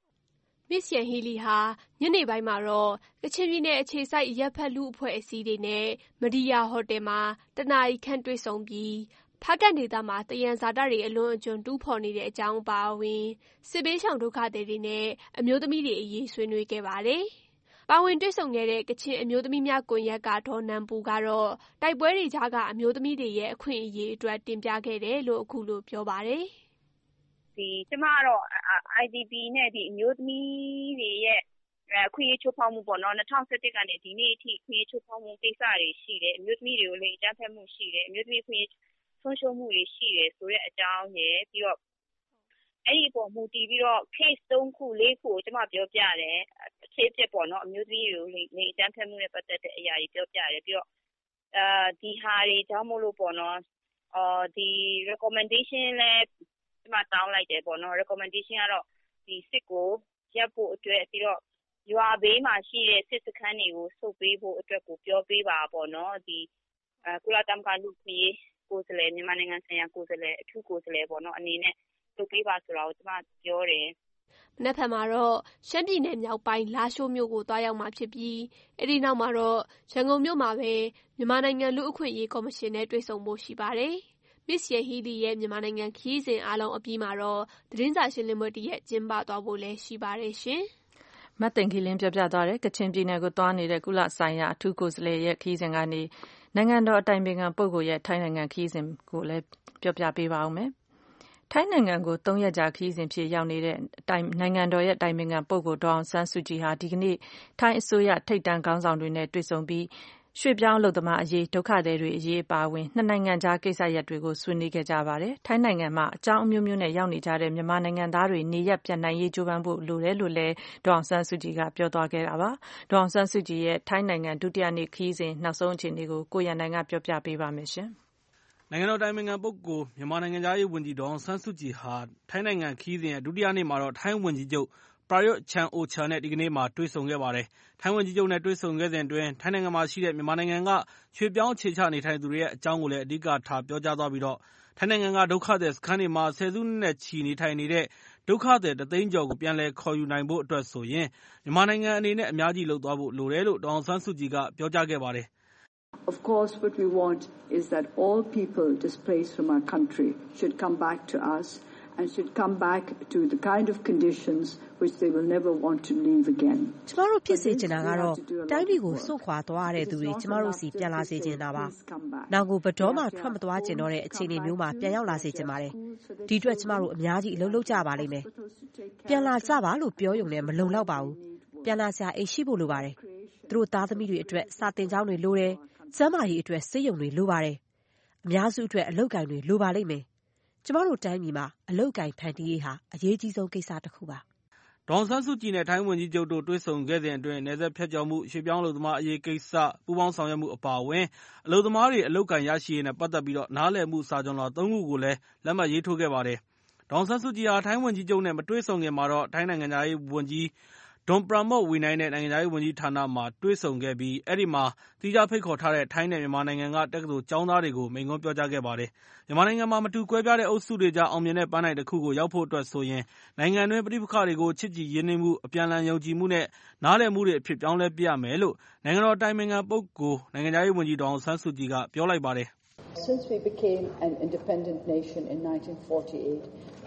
Ms. Yanghee Lee ဟာညနေပိုင်းမှာတော့ကချင်ပြည်နယ်အခြေစိုက်ရပ်ဖက်လူအဖွဲ့အစည်းတွေနဲ့မဒီယာဟိုတယ်မှာတနာရီခန့်တွေ့ဆုံပြီးဖားကန့်ဒေသမှာတယံဇာတတွေအလွန်အကျွံတူးဖော်နေတဲ့အကြောင်းအပါအဝင်စစ်ဘေးရှောင်ဒုက္ခသည်တွေနဲ့အမျိုးသမီးတွေအရေးဆွေးနွေးခဲ့ပါတယ်။ပါဝင်တွေ့ဆုံခဲ့တဲ့ကချင်အမျိုးသမီးများကွန်ရက်ကဒေါ်နန်ပူကတော့တိုက်ပွဲတွေကြားကအမျိုးသမီးတွေရဲ့အခွင့်အရေးအတွက်တင်ပြခဲ့တယ်လို့အခုလိုပြောပါတယ်။ကျမကတော့ IDP နဲ့ဒီအမျိုးသမီးတွေရဲ့အခွင့်အရေးချိုးဖောက်မှုပေါ့နော်2017ကနေဒီနေ့အထိအခွင့်အရေးချိုးဖောက်မှုကိစ္စတွေရှိတယ်အမျိုးသမီးတွေကိုလည်းအကြမ်းဖက်မှုရှိတယ်အမျိုးသမီးအခွင့်အရေးဆုံးရှုံးမှုတွေရှိတယ်ဆိုတဲ့အကြောင်းရယ်ပြီးတော့အဲ့ဒီပေါ်မူတည်ပြီးတော့ case 3ခု4ခုကိုကျွန်မပြောပြတယ်အခြေအပြပေါ့နော်အမျိုးသမီးတွေကိုလည်းအကြမ်းဖက်မှုနဲ့ပတ်သက်တဲ့အရာတွေပြောပြတယ်ပြီးတော့ဒီဟာတွေကြောင့်မို့လို့ပေါ့နော်ဒီ recommendation လည်းကျွန်မတောင်းလိုက်တယ်ပေါ့နော် recommendation ကတော့ဒီစစ်ကိုရပ်ဖို့အတွက်ပြီးတော့ရွာဘေးမှာရှိတဲ့စစ်စခန်းတွေကိုစုပ်ပေးဖို့အတွက်ကိုပြောပေးပါပေါ့နော်ဒီကုလသမဂ္ဂလူ့အခွင့်အရေးကိုယ်စားလှယ်မြန်မာနိုင်ငံဆိုင်ရာကိုယ်စားလှယ်အထူးကိုယ်စားလှယ်ပေါ့နော်အနေနဲ့လုပ်ပေးပါဆိုတာကိုကျွန်မပြောတယ်မနက်ဖြန်မှာတော့ရှမ်းပြည်နယ်မြောက်ပိုင်းလားရှိုးမြို့ကိုသွားရောက်မှာဖြစ်ပြီးအဲဒီနောက်မှာတော့ရန်ကုန်မြို့မှာပဲမြန်မာနိုင်ငံလူ့အခွင့်အရေးကော်မရှင်နဲ့တွေ့ဆုံဖို့ရှိပါတယ်။ Miss Yangheeရဲ့မြန်မာနိုင်ငံခရီးစဉ်အားလုံးအပြီးမှာတော့သတင်းစာရှင်းလင်းပွဲတစ်ရက်ကျင်းပသွားဖို့လည်းရှိပါတယ်ရှင်။မတ်သိင်္ဂီလင်းပြောပြသွားတဲ့ကချင်ပြည်နယ်ကိုသွားနေတဲ့ကုလဆိုင်ရာအထူးကိုယ်စားလှယ်ရဲ့ခရီးစဉ်ကနေနိုင်ငံတော်အတိုင်ပင်ခံပုဂ္ဂိုလ်ရဲ့ထိုင်းနိုင်ငံခရီးစဉ်ကိုလည်းပြောပြပေးပါဦးမယ်။ထိုင်းနိုင်ငံကို3 ရက်ကြာခရီးစဉ်ဖြစ်ရောက်နေတဲ့နိုင်ငံတော်ရဲ့တိုင်ပင်ခံပုဂ္ဂိုလ်ဒေါ်အောင်ဆန်းစုကြည်ဟာဒီကနေ့ထိုင်းအစိုးရထိပ်တန်းခေါင်းဆောင်တွေနဲ့တွေ့ဆုံပြီးရွှေ့ပြောင်းအလုပ်သမားအရေးဒုက္ခသည်တွေအရေးအပါအဝင်နှစ်နိုင်ငံကြားကိစ္စရပ်တွေကိုဆွေးနွေးခဲ့ကြပါတယ်။ထိုင်းနိုင်ငံမှာအကြောင်းအမျိုးမျိုးနဲ့ရောက်နေကြတဲ့မြန်မာနိုင်ငံသားတွေနေရပ်ပြန်နိုင်ရေးကြိုးပမ်းဖို့လိုတယ်လို့လည်းဒေါ်အောင်ဆန်းစုကြည်ကပြောသွားခဲ့တာပါ။ဒေါ်အောင်ဆန်းစုကြည်ရဲ့ထိုင်းနိုင်ငံဒုတိယနေ့ခရီးစဉ်နောက်ဆုံးအခြေအနေကိုကိုရန်နိုင်ကပြောပြပေးပါမယ်ရှင်။နိုင်ငံတော်တိုင်ပင်ခံပုဂ္ဂိုလ်မြန်မာနိုင်ငံသားရေးဝန်ကြီးဒေါ်အောင်ဆန်းစုကြည်ဟာထိုင်းနိုင်ငံခရီးစဉ်ရဲ့ဒုတိယနေ့မှာတော့ထိုင်းဝန်ကြီးချုပ်Prayut Chan-o-cha နဲ့ဒီကနေ့မှာတွေ့ဆုံခဲ့ပါတယ်။ထိုင်းဝန်ကြီးချုပ်နဲ့တွေ့ဆုံခဲ့စဉ်အတွင်းထိုင်းနိုင်ငံမှာရှိတဲ့မြန်မာနိုင်ငံကရွှေ့ပြောင်းအခြေချနေထိုင်သူတွေရဲ့အကြောင်းကိုလည်းအဓိကထားပြောကြားသွားပြီးတော့ထိုင်းနိုင်ငံကဒုက္ခသည်စခန်းတွေမှာဆယ်စုနှစ်နဲ့ချီနေထိုင်နေတဲ့ဒုက္ခသည်1 သိန်းကျော်ကိုပြန်လည်ခေါ်ယူနိုင်ဖို့အတွက်ဆိုရင်မြန်မာနိုင်ငံအနေနဲ့အများကြီးလုပ်သွားဖို့လိုတယ်လို့ဒေါ်အောင်ဆန်းစုကြည်ကပြောကြားခဲ့ပါတယ်။ Of course, what we want is that all people displaced from our country should come back to us and should come back to the kind of conditions which they will never want to leave again. ကျမတို့ဖြစ်စေချင်တာကတော့တိုင်းပြည်ကိုစွန့်ခွာသွားရတဲ့သူတွေကျမတို့စီပြန်လာစေချင်တာပါ။နောက်ကိုဘယ်တော့မှထွက်မသွားချင်တော့တဲ့အခြေအနေမျိုးမှာပြန်ရောက်လာစေချင်ပါတယ်။ဒီအတွက်ကျမတို့အများကြီးအလုပ်လုပ်ကြပါလိမ့်မယ်။ပြန်လာကြပါလို့ပြောရုံနဲ့မလုံလောက်ပါဘူး။ပြန်လာစရာအိမ်ရှိဖို့လိုပါတယ်။သူတို့သားသမီးတွေအတွက်စာသင်ကျောင်းတွေလိုတယ်။ကျန်းမာရေးအတွက်ဆေးရုံတွေလိုပါတယ်။အများစုအတွက်အလုပ်ကိုင်တွေလိုပါလိမ့်မယ်။ကျမတို့တိုင်းပြည်မှာအလုပ်ကိုင်ဖန်တီးရေးဟာအရေးကြီးဆုံးကိစ္စတစ်ခုပါ။ဒေါ်အောင်ဆန်းစုကြည်နဲ့ထိုင်းဝန်ကြီးချုပ်တို့တွေ့ဆုံခဲ့စဉ်အတွင်းနယ်စပ်ဖြတ်ကျော်မှုရွှေ့ပြောင်းအလုပ်သမားအရေးကိစ္စပူးပေါင်းဆောင်ရွက်မှုအပါအဝင်အလုပ်သမားတွေအလုပ်ကိုင်ရရှိရေးနဲ့ပတ်သက်ပြီးတော့နားလည်မှုစာချွန်လွှာ3 ခုကိုလည်းလက်မှတ်ရေးထိုးခဲ့ပါတယ်။ဒေါ်အောင်ဆန်းစုကြည်ဟာထိုင်းဝန်ကြီးချုပ်နဲ့မတွေ့ဆုံခင်မှာတော့ထိုင်းနိုင်ငံသားရေးဝန်ကြီးDon Pramudwinai နဲ့နိုင်ငံခြားရေးဝန်ကြီးဌာနမှာတွေ့ဆုံခဲ့ပြီးအဲဒီမှာသီးခြားဖိတ်ခေါ်ထားတဲ့ထိုင်းနဲ့မြန်မာနိုင်ငံကတက္ကသိုလ်ကျောင်းသားတွေကိုမိန့်ခွန်းပြောကြားခဲ့ပါတယ်။မြန်မာနိုင်ငံမှာမတူကွဲပြားတဲ့အုပ်စုတွေကြားအောင်မြင်တဲ့ပန်းတိုင်တစ်ခုကိုရောက်ဖို့အတွက်ဆိုရင်နိုင်ငံတွင်းပဋိပက္ခတွေကိုချစ်ကြည်ရင်းနှီးမှုအပြန်အလှန်ယုံကြည်မှုနဲ့နားလည်မှုတွေအဖြစ်ပြောင်းလဲပြရမယ်လို့နိုင်ငံတော်တိုင်ပင်ခံပုဂ္ဂိုလ်နိုင်ငံခြားရေးဝန်ကြီးဒေါ်အောင်ဆန်းစုကြည်ကပြောလိုက်ပါတယ်။ Since we became an independent nation in 1948,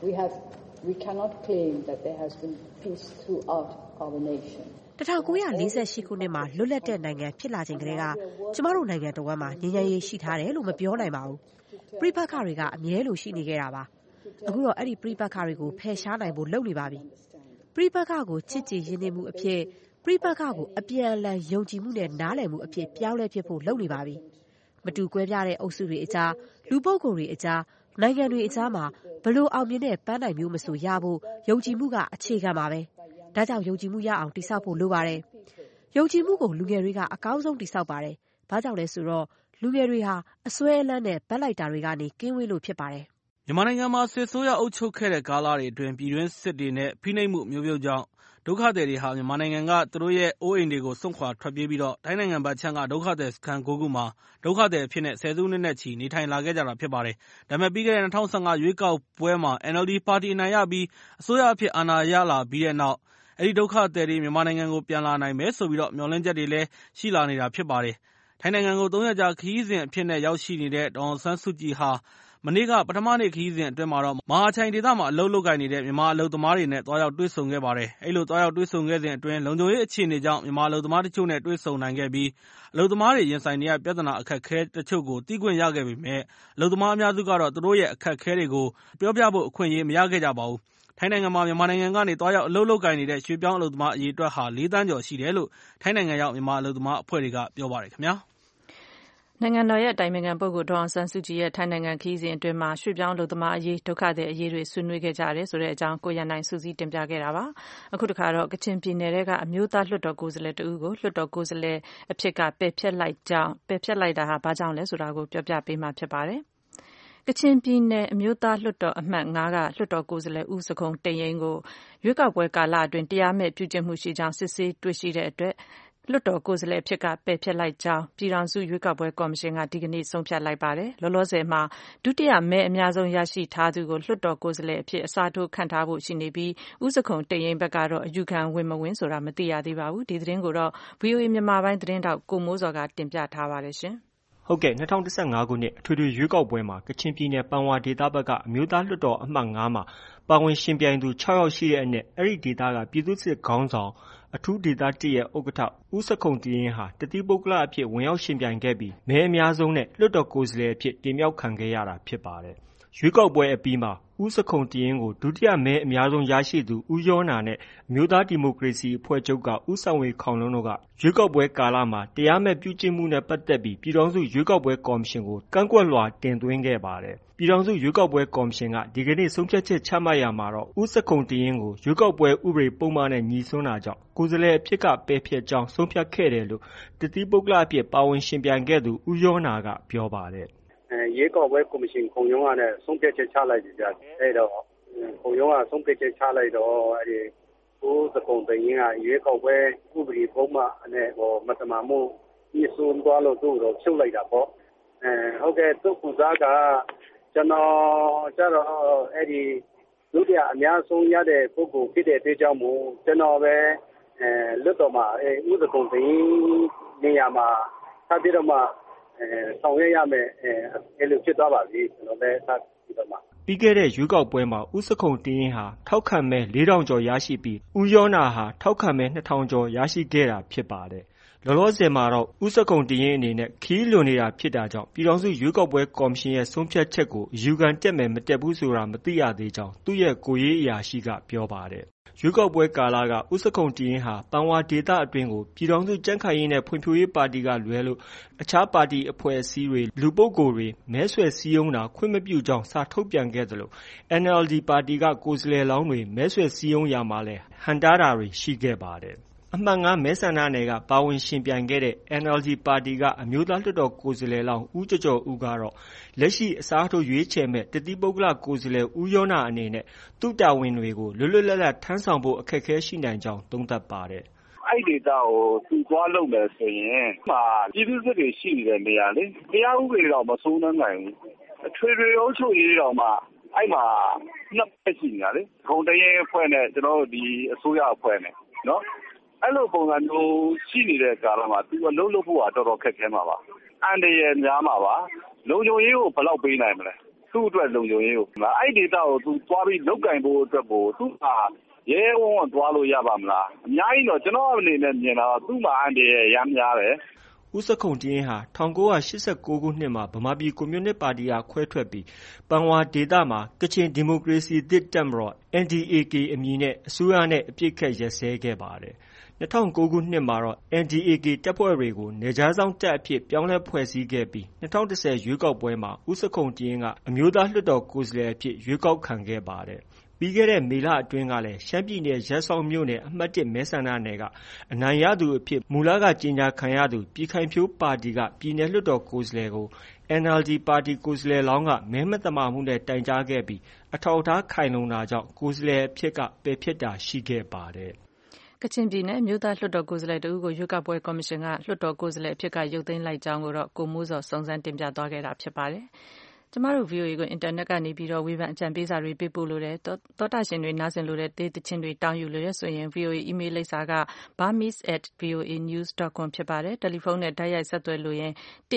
we cannot claim that there has been peace throughout our nation. 1948 ခုနှစ်မှာလွတ်လပ်တဲ့နိုင်ငံဖြစ်လာချိန်ကတည်းကကျမတို့နိုင်ငံတော်မှာငြိမ်းချမ်းရေးရှိထားတယ်လို့မပြောနိုင်ပါဘူး။ပြည်ပခါတွေကအမြဲလိုရှိနေခဲ့တာပါ။အခုတော့အဲ့ဒီပြည်ပခါတွေကိုဖယ်ရှားနိုင်ဖို့လုပ်နေပါပြီ။ပြည်ပခါကိုချစ်ကြည်ရင်းနှီးမှုအဖြစ်ပြည်ပခါကိုအပြန်အလှန်ယုံကြည်မှုနဲ့နားလည်မှုအဖြစ်ပြောင်းလဲဖြစ်ဖို့လုပ်နေပါပြီ။မတူကွဲပြားတဲ့အုပ်စုတွေအကြားလူပုဂ္ဂိုလ်တွေအကြားနိုင်ငံတွေအကြားမှာဘလို့အောင်မြင်တဲ့ပန်းတိုင်မျိုးမဆိုရဖို့ယုံကြည်မှုကအခြေခံပါပဲ။ဒါကြောင့်ယုံကြည်မှုရအောင်တည်ဆောက်ဖို့လိုပါတယ်။ယုံကြည်မှုကိုလူငယ်တွေကအကောင်းဆုံးတည်ဆောက်ပါတယ်။ဘာကြောင့်လဲဆိုတော့လူငယ်တွေဟာအစွဲအလန်းနဲ့ဗတ်လိုက်တာတွေကနေကင်းဝေးလို့ဖြစ်ပါတယ်။မြန်မာနိုင်ငံမှာစစ်ဆိုးရအုပ်ချုပ်ခဲ့တဲ့ကာလတွေအတွင်းပြည်တွင်းစစ်တွေနဲ့ဖိနှိပ်မှုမျိုးမျိုးကြောင့်ဒုက္ခသည်တွေဟာမြန်မာနိုင်ငံကသူတို့ရဲ့အိုးအိမ်တွေကိုစွန့်ခွာထွက်ပြေးပြီးတော့ထိုင်းနိုင်ငံဘက်ခြမ်းကဒုက္ခသည်စခန်း9 ခုမှာဒုက္ခသည်အဖြစ်နဲ့ဆယ်စုနှစ်နဲ့ချီနေထိုင်လာခဲ့ကြတာဖြစ်ပါတယ်။ဒါပေမဲ့ပြီးခဲ့တဲ့2015ရွေးကောက်ပွဲမှာ NLD ပါတီအနိုင်ရပြီးအစိုးရအဖြစ်အာဏာရလာပြီးတဲ့နောက်အဲဒီဒုက္ခသည်တွေမြန်မာနိုင်ငံကိုပြန်လာနိုင်မယ်ဆိုပြီးတော့မျှော်လင့်ချက်တွေလည်းရှိလာနေတာဖြစ်ပါတယ်။ထိုင်းနိုင်ငံကို3 ရက်ကြာခရီးစဉ်အဖြစ်နဲ့ရောက်ရှိနေတဲ့ဒေါ်အောင်ဆန်းစုကြည်ဟာမနေ့ကပထမနေ့ခရီးစဉ်အတွင်းမှာတော့မဟာချိုင်ဒေသမှာအလုပ်လုပ်ကိုင်နေတဲ့မြန်မာအလုပ်သမားတွေနဲ့တွားရောက်တွေ့ဆုံခဲ့ပါတယ်။အဲဒီလိုတွားရောက်တွေ့ဆုံခဲ့စဉ်အတွင်းလုံခြုံရေးအခြေအနေကြောင့်မြန်မာအလုပ်သမားတချို့နဲ့တွေ့ဆုံနိုင်ခဲ့ပြီးအလုပ်သမားတွေရင်ဆိုင်နေရပြဿနာအခက်အခဲတချို့ကိုသိခွင့်ရခဲ့ပေမဲ့အလုပ်သမားအများစုကတော့သူတို့ရဲ့အခက်အခဲတွေကိုပြောပြဖို့အခွင့်အရေးမရခဲ့ကြပါဘူး။ထိုင်းနိုင်ငံမှာမြန်မာနိုင်ငံကနေတွားရောက်အလုပ်လုပ်ကိုင်နေတဲ့ရွှေ့ပြောင်းအလုပ်သမားအရေအတွက်ဟာ4 သန်းကျော်ရှိတယ်လို့ထိုင်းနိုင်ငံရောက်မြန်မာအလုပ်သမားအဖွဲ့တွေကပြောပါတယ်ခင်ဗျာ။နိုင်ငံတော်ရဲ့အတိုင်ပင်ခံပုဂ္ဂိုလ်ဒေါ်အောင်ဆန်းစုကြည်ရဲ့ထိုင်းနိုင်ငံခရီးစဉ်အတွင်းမှာရွှေ့ပြောင်းအလုပ်သမားအရေးဒုက္ခသည်အရေးတွေဆွေးနွေးခဲ့ကြတယ်ဆိုတဲ့အကြောင်းကိုရန်နိုင်စုစည်းတင်ပြခဲ့တာပါ။အခုတခါတော့ကချင်ပြည်နယ်ကအမျိုးသားလွှတ်တော်ကိုယ်စားလှယ်တဦးကိုလွှတ်တော်ကိုယ်စားလှယ်အဖြစ်ကပယ်ဖျက်လိုက်တာဟာဘာကြောင့်လဲဆိုတာကိုပြောပြပေးမှာဖြစ်ပါတယ်။ကချင်ပြည်နယ်အမျိုးသားလွှတ်တော်အမှတ်5ကလွှတ်တော်ကိုယ်စားလှယ်ဦးစခုံတိန်ယိန်းကိုရွေးကောက်ပွဲကာလအတွင်းတရားမဲ့ပြုကျင့်မှုရှိကြောင်းစစ်ဆေးတွေ့ရှိတဲ့အတွက်လွှတ်တော်ကိုယ်စားလှယ်အဖြစ်ကပယ်ဖျက်လိုက်ကြောင်းပြည်ထောင်စုရွေးကောက်ပွဲကော်မရှင်ကဒီကနေ့ဆုံးဖြတ်လိုက်ပါတယ်။လောလောဆယ်မှာဒုတိယမဲအများဆုံးရရှိထားသူကိုလွှတ်တော်ကိုယ်စားလှယ်အဖြစ်အစားထိုးခန့်ထားဖို့ရှိနေပြီးဦးစခုံတိန်ယိန်းဘက်ကတော့အယူခံဝင်မဝင်ဆိုတာမသိရသေးပါဘူး။ဒီသတင်းကိုတော့ VOA မြန်မာပိုင်းသတင်းထောက်ကိုမိုးစောကတင်ပြထားပါတယ်ရှင်။ဟုတ်ကဲ့2015ခုနှစ်အထွေထွေရွေးကောက်ပွဲမှာကချင်ပြည်နယ်ပန်ဝါဒေသဘက်ကအမျိုးသားလွှတ်တော်အမှတ်9မှာပါဝင်ရှင်ပြိုင်သူ6ယောက်ရှိတဲ့အနက်အဲ့ဒီဒေသကပြည်သူ့စစ်ခေါင်းဆောင်အထူးဒေသ1ရဲ့ဥက္ကဋ္ဌဦးစခုံတီရင်ဟာတတိပုဂ္ဂလအဖြစ်ဝင်ရောက်ရှင်ပြိုင်ခဲ့ပြီးမဲအများဆုံးနဲ့လွှတ်တော်ကိုယ်စားလှယ်အဖြစ်တင်မြှောက်ခံခဲ့ရတာဖြစ်ပါတယ်။ရွေးကောက်ပွဲအပြီးမှာဦးစခုံတီရင်ကိုဒုတိယမဲအများဆုံးရရှိသူဦးရောနာနဲ့အမျိုးသားဒီမိုကရေစီအဖွဲ့ချုပ်ကဦးဆောင်ဝေခေါင်လွန်းတို့ကရွေးကောက်ပွဲကာလမှာတရားမဲ့ပြုကျင့်မှုနဲ့ပတ်သက်ပြီးပြည်ထောင်စုရွေးကောက်ပွဲကော်မရှင်ကိုကန့်ကွက်လွှာတင်သွင်းခဲ့ပါတယ်။ပြည်ထောင်စုရွေးကောက်ပွဲကော်မရှင်ကဒီကနေ့ဆုံးဖြတ်ချက်ချမှတ်ရာမှာတော့ဦးစခုံတီရင်ကိုရွေးကောက်ပွဲဥပဒေပုံမှန်နဲ့ညီစွန်းတာကြောင့်ကိုယ်စားလှယ်အဖြစ်ကပယ်ဖျက်ကြောင်းဆုံးဖြတ်ခဲ့တယ်လို့တတိပုဂ္ဂလအဖြစ်ပါဝင်ရှင်ပြိုင်ခဲ့သူဦးရောနာကပြောပါတယ်။ရွေးကောက်ပွဲကော်မရှင်ခုံရုံးကလည်းဆုံးဖြတ်ချက်ချလိုက်ပြီဗျာ။အဲ့တော့ခုံရုံးကဆုံးဖြတ်ချက်ချလိုက်တော့ဦးစခုံတီရင်ကရွေးကောက်ပွဲဥပဒေပုံမှန်နဲ့မတမာမှုညှိစွန်းသွားလို့သူ့တော့ဖြုတ်လိုက်တာပေါ့။ဟုတ်ကဲ့သူ့ကူစားကကျွန်တော်ကျတော့ဒုတိယအများဆုံးရတဲ့ပုဂ္ဂိုလ်ဖြစ်တဲ့အတွက်ကြောင့်မို့ကျွန်တော်ပဲလွတ်တော်မှာဦးစခုံတီနေရာမှာဆက်ပြီးတော့မှဆောင်ရွက်ရမယ်အဲ့လိုဖြစ်သွားပါပြီကျွန်တော်ပဲဆက်ပြီးတော့မှပြီးခဲ့တဲ့ရွေးကောက်ပွဲမှာဦးစခုံတီရင်ဟာထောက်ခံမဲ4000ကျော်ရရှိပြီးဦးရောနာဟာထောက်ခံမဲ2000ကျော်ရရှိခဲ့တာဖြစ်ပါတယ်။လောလောဆယ်မှာတော့ဦးစခုံတီရင်အနေနဲ့ခီးလွန်နေတာဖြစ်တာကြောင့်ပြည်ထောင်စုရွေးကောက်ပွဲကော်မရှင်ရဲ့ဆုံးဖြတ်ချက်ကိုအယူခံတက်မယ်မတက်ဘူးဆိုတာမသိရသေးကြောင်းသူ့ရဲ့ကိုယ်ရေးအရာရှိကပြောပါတယ်။ရွေးကောက်ပွဲကာလကဦးစခုံတီရင်ဟာပန်ဝါဒေသအတွင်းကိုပြည်ထောင်စုကြံ့ခိုင်ရေးနဲ့ဖွံ့ဖြိုးရေးပါတီကလွဲလို့အခြားပါတီအဖွဲ့အစည်းတွေလူပုဂ္ဂိုလ်တွေမဲဆွယ်စည်းရုံးတာခွင့်မပြုကြောင်းစာထုတ်ပြန်ခဲ့သလို NLD ပါတီကကိုယ်စားလှယ်လောင်းတွေမဲဆွယ်စည်းရုံးရာမှာလည်းဟန့်တားတာတွေရှိခဲ့ပါတယ်။အမှတ်9မဲဆန္ဒနယ်ကပါဝင်ရှင်ပြိုင်ခဲ့တဲ့ NLD ပါတီကအမျိုးသားလွှတ်တော်ကိုယ်စားလှယ်လောင်းဦးကျော်ကျော်ဦးကတော့လက်ရှိအစားထိုးရွေးချယ်မဲ့တတိပုဂ္ဂလကိုယ်စားလှယ်ဦးရောနာအနေနဲ့သူ့တာဝန်တွေကိုလွတ်လွတ်လပ်လပ်ထမ်းဆောင်ဖို့အခက်အခဲရှိနိုင်ကြောင်းသုံးသပ်ပါတယ်။အဲ့ဒီဒေသကိုသူသွားလုပ်မယ်ဆိုရင်ပြည်သူ့စစ်တွေရှိနေတဲ့နေရာလေတရားဥပဒေတော့မစိုးနိုင်ဘူး။ထွေထွေအုပ်ချုပ်ရေးတော့မှအဲ့မှာနှစ်ဖက်ရှိနေတာလေ။ခုံတရင်အဖွဲ့နဲ့ကျွန်တော်တို့ဒီအစိုးရအဖွဲ့နဲ့နော်အဲ့လိုပုံစံမျိုးရှိနေတဲ့ကာလမှာသူအလုပ်လုပ်ဖို့တော်တော်ခက်ခဲမှာပါ။အန်တရယ်များမှာပါ။လုံခြုံရေးကိုဘယ်လောက်ပေးနိုင်မလဲ။သူ့အတွက်လုံခြုံရေးကိုအဲ့ဒေသကိုသူသွားပြီးလုတ်ကင်ဖို့အတွက်ကိုသူ့ဟာရဲဝုန်းသွားလို့ရပါမလားအများကြီးတော့ကျွန်တော်အနေနဲ့မြင်တာသူ့မှာအန်တရယ်ရမ်းများတယ်ဦးစခုံတီရင်ဟာ1989ခုနှစ်မှာဗမာပြည်ကွန်မြူနစ်ပါတီကခွဲထွက်ပြီးပန်ဝါဒေသမှာကချင်ဒီမိုကရေစီသစ်တပ်မတော် NDAK အမည်နဲ့အစိုးရနဲ့အပြစ်ခတ်ရက်စဲခဲ့ပါတယ်2009ခုနှစ်မှာတော့ NDAK တပ်ဖွဲ့တွေကိုနယ်ခြားစောင့်တပ်အဖြစ်ပြောင်းလဲဖွဲ့စည်းခဲ့ပြီး2010ရွေးကောက်ပွဲမှာဦးစခုံတီရင်ကအမျိုးသားလွှတ်တော်ကိုယ်စားလှယ်အဖြစ်ရွေးကောက်ခံခဲ့ပါတယ်။ပြီးခဲ့တဲ့မေလအတွင်းကလည်းရှမ်းပြည်နယ်ရပ်စောက်မြို့နယ်အမှတ်1မဲဆန္ဒနယ်ကအနိုင်ရသူအဖြစ်မူလကကြေညာခံရသူပြည်ခိုင်ဖြိုးပါတီကပြည်နယ်လွှတ်တော်ကိုယ်စားလှယ်ကို NLD ပါတီကိုယ်စားလှယ်လောင်းကမဲမသမာမှုနဲ့တိုင်ကြားခဲ့ပြီးအထောက်အထားခိုင်လုံတာကြောင့်ကိုယ်စားလှယ်အဖြစ်ကပယ်ဖျက်တာရှိခဲ့ပါတယ်ကချင်ပြည်နယ်အမျိုးသားလွှတ်တော်ကိုယ်စားလှယ်တဦးကိုရွေးကောက်ပွဲကော်မရှင်ကလွှတ်တော်ကိုယ်စားလှယ်အဖြစ်ကရုပ်သိမ်းလိုက်ကြောင်းကိုတော့ကိုမိုးစောစုံစမ်းတင်ပြသွားခဲ့တာဖြစ်ပါတယ်။ကျမတို့ VOA ကိုအင်တာနက်ကနေပြီးတော့ဝေဖန်အကြံပေးစာတွေပေးပို့လို့တဲ့သောတာရှင်တွေနားဆင်လို့တဲ့တေးသချင်းတွေတောင်းယူလို့ရဆိုရင် VOA email လိပ်စာက burmese@voanews.com ဖြစ်ပါတယ်။တယ်လီဖုန်းနဲ့တိုက်ရိုက်ဆက်သွယ်လို့ရင်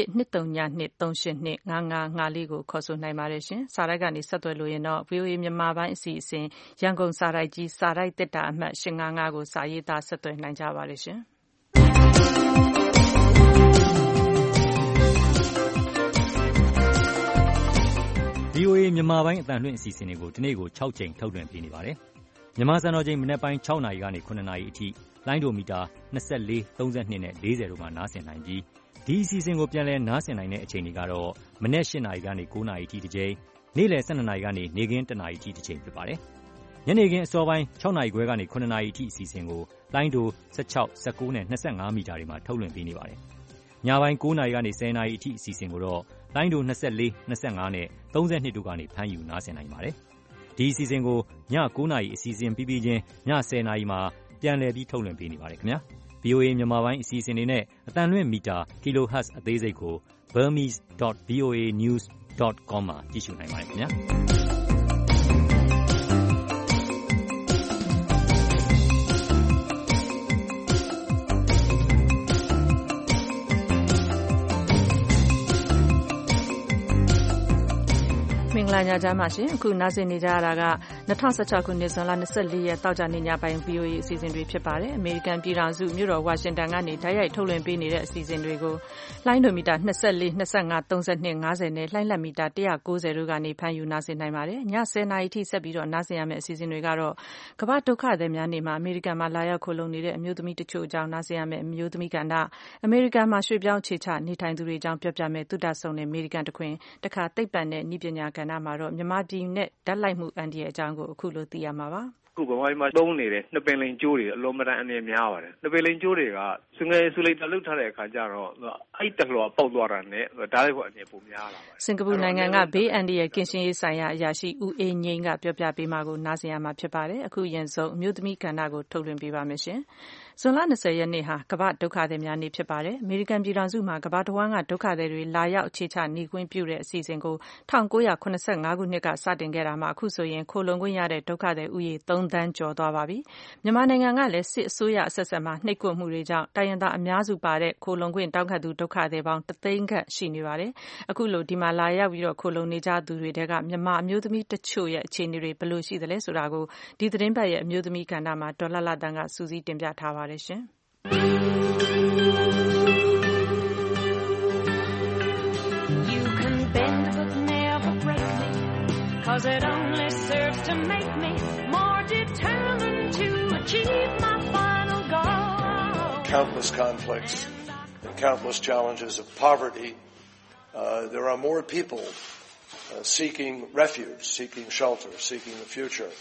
12323825554ကိုခေါ်ဆိုနိုင်ပါတယ်ရှင်။စာရိုက်ကနေဆက်သွယ်လို့ရင်တော့ VOA မြန်မာပိုင်းအစီအစဉ်ရန်ကုန်စာရိုက်ကြီးစာရိုက်တက်တာအမှတ်855ကိုစာရေးသားဆက်သွယ်နိုင်ကြပါတယ်ရှင်။ VOA မြန်မာပိုင်းအသံလွှင့်အစီအစဉ်တွေကိုဒီနေ့ကို6ချိန်ထုတ်လွှင့်ပေးနေပါတယ်။မြန်မာစံတော်ချိန်မနက်ပိုင်း6နာရီကနေ9နာရီအထိလိုင်းဒိုမီတာ24 32နဲ့40တို့မှာနားဆင်နိုင်ပြီးဒီအစီအစဉ်ကိုပြန်လည်နားဆင်နိုင်တဲ့အချိန်တွေကတော့မနက်8နာရီကနေ9နာရီအထိတစ်ချိန်နေ့လယ်12နာရီကနေနေ့ခင်း1နာရီအထိတစ်ချိန်ဖြစ်ပါတယ်။ညနေခင်းအစောပိုင်း6နာရီခွဲကနေ9နာရီအထိအစီအစဉ်ကိုလိုင်းဒို16 19နဲ့25မီတာတွေမှာထုတ်လွှင့်ပေးနေပါတယ်။ညပိုင်း9နာရီကနေ10နာရီအထိအစီအစဉ်ကိုတော့လိုင်းဒို24 25နဲ့32တို့ကနေဖမ်းယူနားဆင်နိုင်ပါတယ်။ဒီအစီအစဉ်ကိုည9နာရီအစီအစဉ်ပြီးပြီးချင်းည10နာရီမှာပြန်လည်ပြီးထုတ်လွှင့်ပေးနေပါတယ်ခင်ဗျာ။ VOA မြန်မာပိုင်းအစီအစဉ်တွေနဲ့အသံလွှင့်မီတာ kilohertz အသေးစိတ်ကို burmese.voanews.com မှာကြည့်ရှုနိုင်ပါတယ်ခင်ဗျာမင်္ဂလာညချမ်းပါရှင်အခုနားဆင်နေကြရတာက2016ခုနှစ်ဇွန်လ24ရက်တောက်ကြနေ့ညပိုင်း VOA အစီအစဉ်တွေဖြစ်ပါတယ်အမေရိကန်ပြည်ထောင်စုမြို့တော်ဝါရှင်တန်ကနေဓာတ်ရိုက်ထုတ်လွှင့်ပေးနေတဲ့အစီအစဉ်တွေကိုလိုင်းဒိုမီတာ24 25 32 50နဲ့လှိုင်းလက်မီတာ190တို့ကနေဖမ်းယူနားဆင်နိုင်ပါတယ်ည10:00နာရီထိဆက်ပြီးတော့နားဆင်ရမယ့်အစီအစဉ်တွေကတော့ကမ္ဘာဒုက္ခသည်များနေ့မှာအမေရိကန်မှာလာရောက်ခိုလှုံနေတဲ့အမျိုးသမီးတချို့အကြောင်းနားဆင်ရမယ့်အမျိုးသမီးကဏ္ဍအမေရိကန်မှာရွှေ့ပြောင်းခြေချနေထိုင်သူတွေအကြောင်းပြောပြမယ်သုဒဆုံနဲ့အမေရိကန်တခွင်တခါသိပ္ပံနဲ့နည်းပညာကဏ္ဍမှာတော့မြန်မာပြည်နဲ့ဓာတ်လိုက်မှုအန်ဒီရဲ့အကြောင်းကိုအခုလိုသိရမှာပါခုဗမာပြည်မှာသုံးနေတဲ့နှစ်ပင်လိန်ကျိုးတွေအလုံးမတန်အနေများပါတယ်နှစ်ပင်လိန်ကျိုးတွေကစငယ်ဆူလိတ်တာလုတ်ထားတဲ့အခါကျတော့အဲ့တလွာပေါက်သွားတာနဲ့ဓာတ်လိုက်ဖို့အနေပုံများလာပါတယ်စင်ကာပူနိုင်ငံကဘေးအန်ဒီရဲ့ကင်းရှင်းရေးဆိုင်ရာအရာရှိဦးအေးငိမ့်ကပြောပြပေးမှာကိုနားဆင်ရမှာဖြစ်ပါတယ်အခုရင်ဆုံးအမျိုးသမီးကဏ္ဍကိုထုတ်လွှင့်ပေးပါမယ်ရှင်ဇွန်လ20ရက်နေ့ဟာကမ္ဘာဒုက္ခသည်များနေ့ဖြစ်ပါတယ်အမေရိကန်ပြည်ထောင်စုမှာကမ္ဘာတစ်ဝန်းကဒုက္ခသည်တွေလာရောက်အခြေချနေခွင့်ပြုတဲ့အစီအစဉ်ကို1985ခုနှစ်ကစတင်ခဲ့တာမှာအခုဆိုရင်ခိုလှုံခွင့်ရတဲ့ဒုက္ခသည်ဦးရေ3 သန်းကျော်သွားပါပြီမြန်မာနိုင်ငံကလည်းစစ်အစိုးရအဆက်ဆက်မှာနှိပ်ကွပ်မှုတွေကြောင့်တိုင်းရင်းသားအများစုပါတဲ့ခိုလှုံခွင့်တောင်းခံသူဒုက္ခသည်ပေါင်း3 သိန်းခန့်ရှိနေပါတယ်အခုလိုဒီမှာလာရောက်ပြီးတော့ခိုလှုံနေကြသူတွေတဲကမြန်မာအမျိုးသမီးတချို့ရဲ့အခြေအနေတွေဘယ်လိုရှိသလဲဆိုတာကိုဒီသတင်းပတ်ရဲ့အမျိုးသမီးကဏ္ဍမှာဒေါ်လာတန်းကစူးစီးတင်ပြထားပါတယ်ရှင် You can bend but never break me Cause it only serves to make me more determined to achieve my final goal Countless conflicts and countless challenges of poverty there are more people seeking refuge, seeking shelter, seeking the future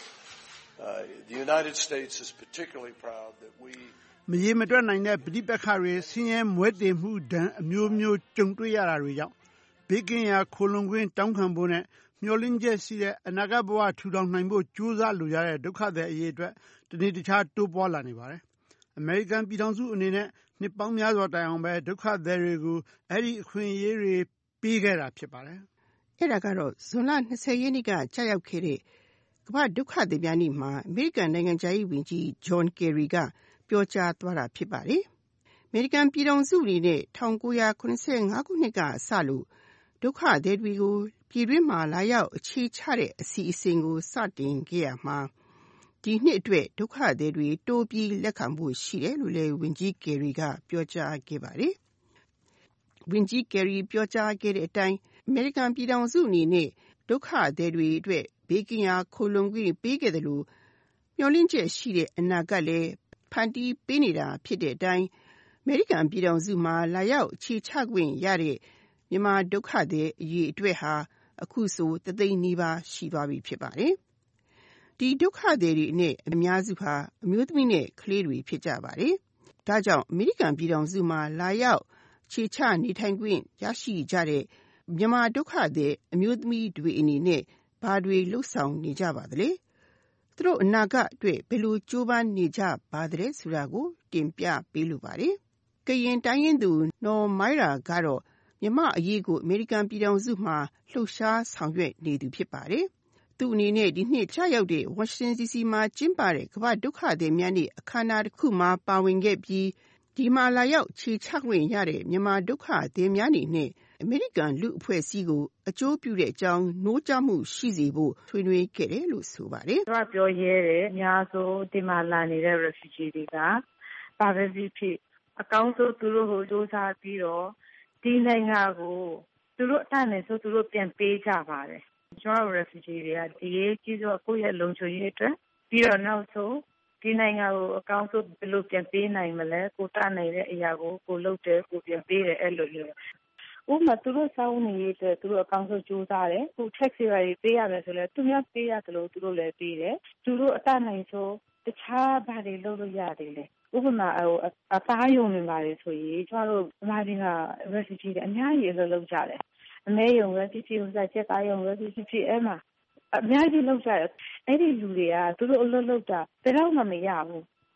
the United States is particularly proud that we မရေမတွက်နိုင်တဲ့ပဋိပက္ခတွေဆင်းရဲမွဲတေမှုဒဏ်အမျိုးမျိုးကြုံတွေ့ရတာတွေကြောင့်ဘေးကင်းရာခိုလှုံခွင့်တောင်းခံဖို့နဲ့မျှော်လင့်ချက်ရှိတဲ့အနာဂတ်ဘဝထူထောင်နိုင်ဖို့ကြိုးစားလိုကြတဲ့ဒုက္ခသည်အရေးအတွက်တနေ့တခြားတိုးပွားလာနေပါတယ်။အမေရိကန်ပြည်ထောင်စုအနေနဲ့နှစ်ပေါင်းများစွာတိုင်အောင်ပဲဒုက္ခသည်တွေကိုအဲ့ဒီအခွင့်အရေးတွေပေးခဲ့တာဖြစ်ပါတယ်။အဲ့ဒါကတော့ဇွန်လ20ရက်နေ့ကကြာရောက်ခဲ့တဲ့ကမ္ဘာဒုက္ခသည်များနေ့မှာအမေရိကန်နိုင်ငံခြားရေးဝန်ကြီးဂျွန်ကယ်ရီကပြောကြားသွားတာဖြစ်ပါတယ်။အမေရိကန်ပြည်ထောင်စုအနေနဲ့1985ခုနှစ်ကစလို့ဒုက္ခသည်တွေကိုပြည်တွင်းမှာလာရောက်အခြေချတဲ့အစီအစဉ်ကိုစတင်ခဲ့ရမှာဒီနှစ်အတွက်ဒုက္ခသည်တွေတိုးပြီးလက်ခံဖို့ရှိတယ်လို့လည်းဝန်ကြီးကယ်ရီကပြောကြားခဲ့ပါတယ်။ဝန်ကြီးကယ်ရီပြောကြားခဲ့တဲ့အတိုင်းအမေရိကန်ပြည်ထောင်စုအနေနဲ့ဒုက္ခသည်တွေအတွက်ဘေးကင်းရာခိုလှုံခွင့်ပေးခဲ့တယ်လို့မျှော်လင့်ချက်ရှိတဲ့အနာဂတ်လည်းဖန်တီးပေးနေတာဖြစ်တဲ့အတိုင်းအမေရိကန်ပြည်ထောင်စုမှာလာရောက်အခြေချခွင့်ရတဲ့မြန်မာဒုက္ခသည်အရေးအတွက်ဟာအခုဆို3 သိန်းနီးပါးရှိသွားပြီဖြစ်ပါတယ်။ဒီဒုက္ခသည်တွေနဲ့အများစုဟာအမျိုးသမီးနဲ့ကလေးတွေဖြစ်ကြပါတယ်။ဒါကြောင့်အမေရိကန်ပြည်ထောင်စုမှာလာရောက်ခြေချနေထိုင်ခွင့်ရရှိကြတဲ့မြန်မာဒုက္ခသည်အမျိုးသမီးတွေအနေနဲ့ဘာတွေလှုပ်ဆောင်နေကြပါသလဲ။သူတို့အနာဂတ်အတွက်ဘယ်လိုကြိုးပမ်းနေကြပါသလဲဆိုတာကိုတင်ပြပေးလိုပါတယ်။ကရင်တိုင်းရင်းသူနော်မိုင်းရာကတော့မြန်မာအရေးကိုအမေရိကန်ပြည်ထောင်စုမှာလှုပ်ရှားဆောင်ရွက်နေသူဖြစ်ပါတယ်။သူအနေနဲ့ဒီနှစ်ကြာရောက်တဲ့ဝါရှင်တန် DC မှာကျင်းပတဲ့ကမ္ဘာဒုက္ခသည်များနေ့အခမ်းအနားတစ်ခုမှာပါဝင်ခဲ့ပြီးဒီမှာလာရောက်ခြေချခွင့်ရတဲ့မြန်မာဒုက္ခသည်များအနေနဲ့အမေရိကန်လူအဖွဲ့အစည်းကိုအကျိုးပြုတဲ့အကြောင်းနှိုးကြားမှုရှိစေဖို့ဆွေးနွေးခဲ့တယ်လို့ဆိုပါတယ်။ကျွန်တော်ပြောရဲတယ်အများဆုံးဒီမှာလာနေတဲ့ refugee တွေကဘာပဲဖြစ်အကောင်းဆုံးသူတို့ကိုစူးစမ်းပြီးတော့ဒီနိုင်ငံကိုသူတို့အတတ်နဲ့ဆိုသူတို့ပြန်ပေးကြပါတယ်ကျွန်တော် refugee တွေကဒီကြီးဆိုကိုယ့်ရဲ့လုံခြုံရေးအတွက်ပြီးတော့နောက်ဆုံးဒီနိုင်ငံကိုအကောင်းဆုံးဘယ်လိုပြန်ပေးနိုင်မလဲကိုတတ်နိုင်တဲ့အရာကိုကိုလုပ်တယ်ကိုပြန်ပေးတယ်အဲ့လိုမျိုးဥပမာသူတို့စောင်းနေရတဲ့သူတို့အကောင်းဆုံးကြိုးစားတယ်ကို tax တွေပေးရမယ်ဆိုလဲသူများပေးရတယ်လို့သူတို့လည်းပေးတယ်သူတို့အတတ်နိုင်ဆိုတခြားဘာတွေလုပ်လို့ရတယ်လဲဥပမာအသားယုံနေပါတယ်ဆိုရင်ကျွန်တော်တို့အများကြီးက refugee တွေအများကြီးလုပ်ကြတယ်အမဲယုံပဲဖြစ်ဖြစ်ဥစားချက်သားယုံပဲဖြစ်ဖြစ်အဲ့မှာအများကြီးလုပ်ကြတယ်အဲ့ဒီလူတွေကသူတို့အလုပ်လုပ်တာဘယ်တော့မှမရဘူးတ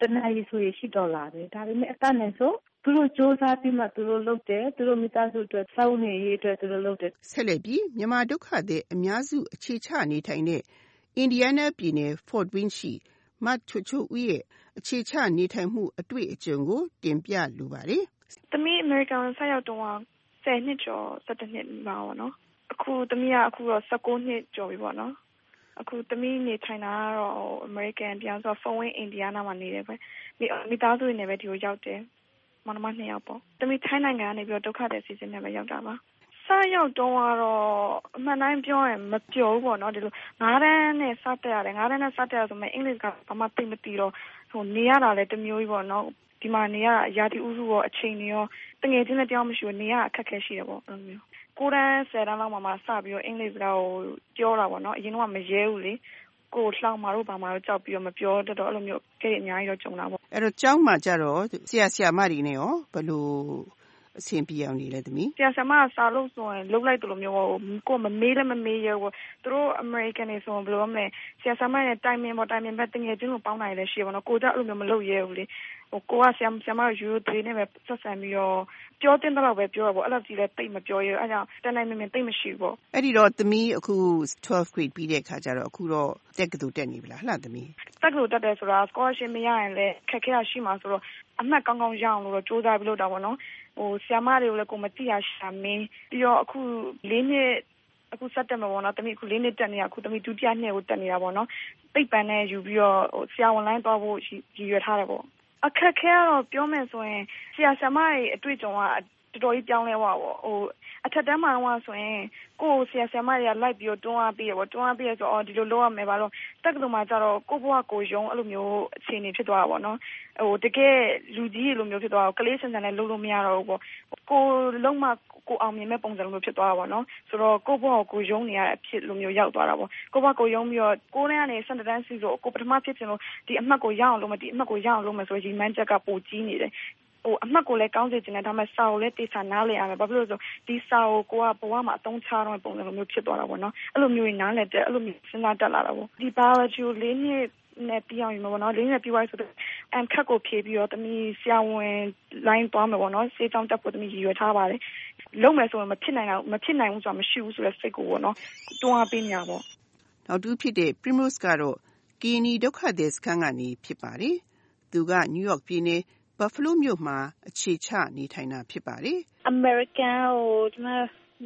နာရီဆိုရင်$8ပဲဒါပေမဲ့အတတ်နဲ့ဆိုသူတို့စ조사ပြီးမှသူတို့လုပ်တယ်သူတို့မိသားစုအတွက်စောင့်နေရေးအတွက်သူတို့လုပ်တယ်ဆက်လက်ပြီးမြန်မာဒုက္ခသည်အများစုအခြေချနေထိုင်တဲ့အင်ဒီယားနားပြည်နယ် Fort Wayne ရှိမချိုချိုဦးရဲ့အခြေချနေထိုင်မှုအတွေ့အကြုံကိုတင်ပြလိုပါတယ်။သမီးအမေရိကန်ဆက်ရောက်တော့10နှစ်ကျော်17နှစ်ပါပေါ့နော်။အခုသမီးကအခုတော့19နှစ်ကျော်ပြီပေါ့နော်။အခုသမီးနေထိုင်တာကတော့အမေရိကန်ပြန်ဆို Fort Wayne အင်ဒီယားနားမှာနေတယ်ပဲ။မိသားစုတွေနဲ့ပဲဒီကိုရောက်တယ်။မောင်နှမ2ယောက်ပေါ့။သမီးထိုင်းနိုင်ငံကနေပြီးတော့ဒုက္ခသည်စီစဉ်နဲ့ပဲရောက်တာပါ။စရောက်တော့ကတော့အမှန်တိုင်းပြောရင်မပြောဘူးပေါ့နော်ဒီလို9တန်းနဲ့စတက်ရတယ်9တန်းနဲ့စတက်ရဆိုမှအင်္ဂလိပ်ကဘာမှသိမသိတော့ဟိုနေရတာလည်းတမျိုးကြီးပေါ့နော်ဒီမှာနေရရာသီဥတုရောအချိန်တွေရောတငယ်ချင်းနဲ့တယောက်မရှိဘူးနေရအခက်ခဲရှိတယ်ပေါ့အဲ့လိုမျိုး9တန်း10တန်းလောက်မှစပြီးတော့အင်္ဂလိပ်စကားကိုပြောတာပေါ့နော်အရင်ကမရဲဘူးလေကိုလှောင်မာတို့ဘာမှတော့ကြောက်ပြီးတော့မပြောတတ်တော့အဲ့လိုမျိုးကြည့်အများကြီးတော့ကြုံတာပေါ့အဲ့တော့ကျောင်းမှာကြတော့ဆရာမတွေနဲ့ရောဘယ်လိုအဆင်ပြေအောင်နေလဲသမီးဆရာဆရာမစာလို့ဆိုရင်လုပ်လိုက်တယ်လို့မျိုးကိုမမေးလည်းမမေးရဘူးသူတို့ American တွေဆိုဘယ်လိုမလဲဆရာဆရာမရဲ့တိုင်မင်ပဲတငယ်ချင်းကိုပေါင်းနိုင်လည်းရှိရပါတော့ကိုကြအဲ့လိုမျိုးမလုပ်ရဲဘူးလေဟိုကိုကဆရာမယူ3နဲ့ပဲဆက်ဆံပြီးတော့ပြောတင်တော့ပဲပြောရပေါ့အဲ့လိုကြီးလည်းတိတ်မပြောရအဲ့ကြောင့်တနိုင်မင်တိတ်မရှိဘူးပေါ့အဲ့ဒီတော့သမီးအခု12 grade ပြီးတဲ့အခါကျတော့အခုတော့တက္ကသိုလ်တက်နေပြီလားဟလားသမီးတက္ကသိုလ်တက်တယ်ဆိုတာ scholarship မရရင်လည်းခက်ခဲရှိမှာဆိုတော့အမှတ်ကောင်းကောင်းရအောင်လို့တော့စူးစမ်းပြီးလုပ်တာပေါ့နော်ဟိုဆရာမတွေကိုလည်းကိုမသိရရှာမင်းပြီးတော့အခု4နှစ်အခုစတက်မှာပေါ့နော်တမီးအခု4နှစ်တက်နေတာအခုတမီးဒုတိယနှစ်ကိုတက်နေတာပေါ့နော်ပိတ်ပန်နဲ့ယူပြီးတော့ဟိုဆရာဝန်လိုင်းသွားဖို့ရည်ရွယ်ထားတယ်ပေါ့အခက်ခဲတော့ပြောမယ်ဆိုရင်ဆရာဆရာမတွေအတွေ့အကြုံကတော်တော်ကြီးပြောင်းလဲသွားပေါ့ဟိုအထက်တန်းမှာတော့ဆိုရင်ကိုဆရာဆရာမတွေကလိုက်ပြီးတော့တွန်းအားပေးရပေါ့တွန်းအားပေးရဆိုဒီလိုလုပ်ရမယ်ဘာလို့တက္ကသိုလ်မှာကျတော့ကိုဘွားကိုယုံအဲ့လိုမျိုးအခြေအနေဖြစ်သွားတာပေါ့နော်ဟိုတကယ်လူကြီးလိုမျိုးဖြစ်သွားတော့ကလေးဆန်ဆန်နဲ့လုပ်လို့မရတော့ဘူးပေါ့ကိုလုံးမကိုအောင်မြင်မဲ့ပုံစံလိုမျိုးဖြစ်သွားတာပေါ့နော်ဆိုတော့ကိုဘွားကိုယုံနေရတဲ့အဖြစ်လိုမျိုးရောက်သွားတာပေါ့ကိုဘွားကိုယုံပြီးတော့ကိုတန်းကနေ12တန်းစီဆိုကိုပထမဖြစ်ချင်လို့ဒီအမှတ်ကိုရအောင်လုပ်မယ်ဒီအမှတ်ကိုရအောင်လုပ်မယ်ဆိုရင်ဒီမန်ချက်ကပိုကြီးနေတယ်ဟိုအမှတ်ကိုလည်းကောင်းစေချင်တယ်ဒါပေမဲ့စာကိုလည်းတေချာနားလည်ရမယ်ဘာဖြစ်လို့လဲဆိုဒီစာကိုကဘဝမှာအသုံးချတော့ပုံစံလိုမျိုးဖြစ်သွားတာပေါ့နော်အဲ့လိုမျိုးနားလည်တဲ့အဲ့လိုမျိုးစဉ်းစားတတ်လာတာပေါ့ဒီ biology ကို၄နှစ်နဲ့ပြောင်းရင်ပေါ့နော်၄နှစ်ပြီးသွားဆိုတော့ခက်ကိုဖြေပြီးတော့တမီဆရာဝန် line သွားမယ်ပေါ့နော်စေတောင်းတက်ဖို့တမီရည်ရွယ်ထားပါတယ်လုံးမယ်ဆိုရင်မဖြစ်နိုင်ဘူးဆိုတာမရှိဘူးဆိုတဲ့စိတ်ကိုပေါ့နော်တွန်းအားပေးနေတာပေါ့နောက်တူဖြစ်တဲ့ Primrose ကတော့ကီနီဒုက္ခသည်စခန်းကနေဖြစ်ပါတယ်သူက New York ပြည်နယ်Buffalo မြို့မှာအခြေချနေထိုင်တာဖြစ်ပါတယ်။ American ကိုကျွန်မ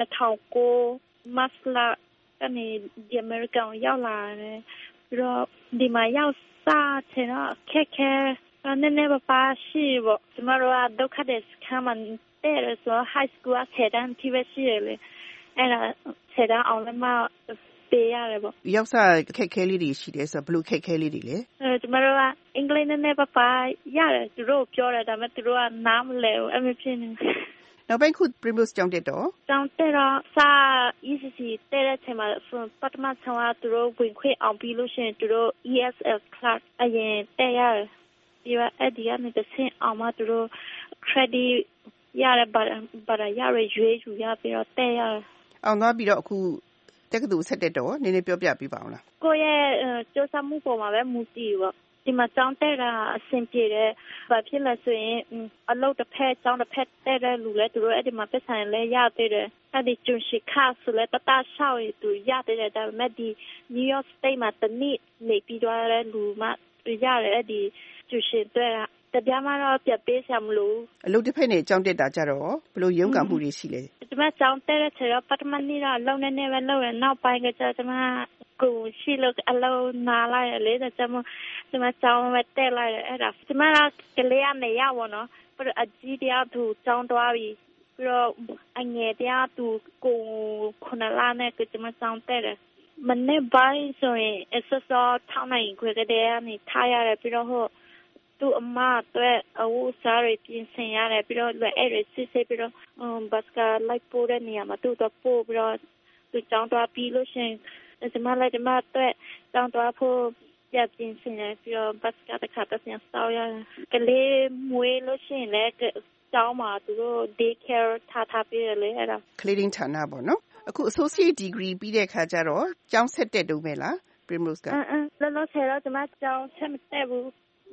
2009 March လကနေဒီ American ကိုရောက်လာတယ်ပြီးတော့ဒီမှာရောက်စားချင်တော့ခက်ခဲနည်းနည်းပါရှိပေါ့ကျွန်တော်ကဒုက္ခသည်စခန်းမှာတဲ့ဆို high school ကဆယ်တန်းထိပဲရှိတယ်လေအဲ့ဒါဆယ်တန်းအောင်လည်းမပေးရတယ်ပေါ့ရောက်စားခက်ခဲလေးတွေရှိတယ်ဆိုတော့ဘယ်လိုခက်ခဲလေးတွေလဲကျွန်တော်ကအင်္ဂလိပ်နဲ့ပါရတယ်သူတို့ပြောတယ်ဒါပေမဲ့သူတို့ကနားမလည်ဘူးအမေဖြစ်နေနောက်ပိုင်းခု Primrose ကျောင်းတက်တော့စာ ECC တဲ့တဲ့ချိန်မှာပထမဆုံးကသူတို့ဝင်ခွင့်အောင်ပြီးလို့ရှိရင်သူတို့ ESL class အရင်တက်ရတယ်ပြီးတော့အဲ့ဒီကနေတစ်ဆင့်အောင်မှသူတို့ credit ရတယ်ဘာရရွေးယူရပြီးတော့တက်ရတယ်အောင်သွားပြီးတော့အခုတက္ကသိုလ်ဆက်တက်တော့နည်းနည်းပြောပြပေးပါအောင်လားကိုရဲ့စူးစမ်းမှုပေါ်မှာပဲမူတည်ပေါ့ဒီမှာကျောင်းတက်တာအဆင်ပြေတယ်ဘာဖြစ်လဲဆိုရင်အလုပ်တစ်ဖက်ကျောင်းတစ်ဖက်တက်တဲ့လူလည်းသူတို့အဲ့ဒီမှာပတ်စံလည်းရသေးတယ်အဲ့ဒီကျူရှိခါဆိုလည်းတတရှောက်ရသူရသေးတယ်ဒါပေမဲ့ဒီ New York State မှာတနည်းနေပြီးတော့တဲ့လူမှရတယ်အဲ့ဒီကျူရှိတွေ့တာတရားမှတော့ပြပေးစရာမလိုအလုပ်တစ်ဖက်နဲ့ကျောင်းတက်တာကြတော့ဘယ်လိုရုန်းကန်မှုတွေရှိလဲဒီမှာကျောင်းတက်တဲ့ချိန်တော့ပထမနေ့တော့အလုပ်နဲ့ပဲလုပ်ရနောက်ပိုင်းကကျတော့ကိုရှိလို့အလုံးနားလိုက်လေဒါကြောင့်ဒီမှာကျောင်းဝတ်တက်လိုက်အဲ့ဒါဒီမှာကလေးကနေရပါတော့ပြီးတော့အကြီးတရားသူကျောင်းသွားပြီးပြီးတော့အငယ်တရားသူကိုခုနလာနဲ့ကဒီမှာကျောင်းတက်တယ်မနေ့ပိုင်းဆိုရင်အစစောထောင်းနိုင်ခွေကတဲ့ကနေထားရတယ်ပြီးတော့ဟိုသူအမအတွက်အဝတ်စားတွေပြင်ဆင်ရတယ်ပြီးတော့အဲ့ဒီစစ်စစ်ပြီးတော့ဘတ်ကလိုက်ပို့တဲ့နေရာမှာသူတော့ပို့ပြီးတော့သူကျောင်းသွားပြီးလို့ရှိရင်ဒီမှာလည်းဒီမှာအတွက်ကျောင်းသွားဖို့ပြပြင်ဆင်ရပြီးတော့ဘတ်ကတခါတည်းဆောက်ရတယ်ကလေးမွေးလို့ရှိရင်လည်းကျောင်းမှာသူတို့ day care ထားပေးတယ်လေအဲ့ဒါကလေးရင်းဌာနပေါ့နော်အခု associate degree ပြီးတဲ့အခါကျတော့ကျောင်းဆက်တက်တော့မယ်လား Primrose ကလောလောဆယ်တော့ဒီမှာကျောင်းဆက်မတက်ဘူး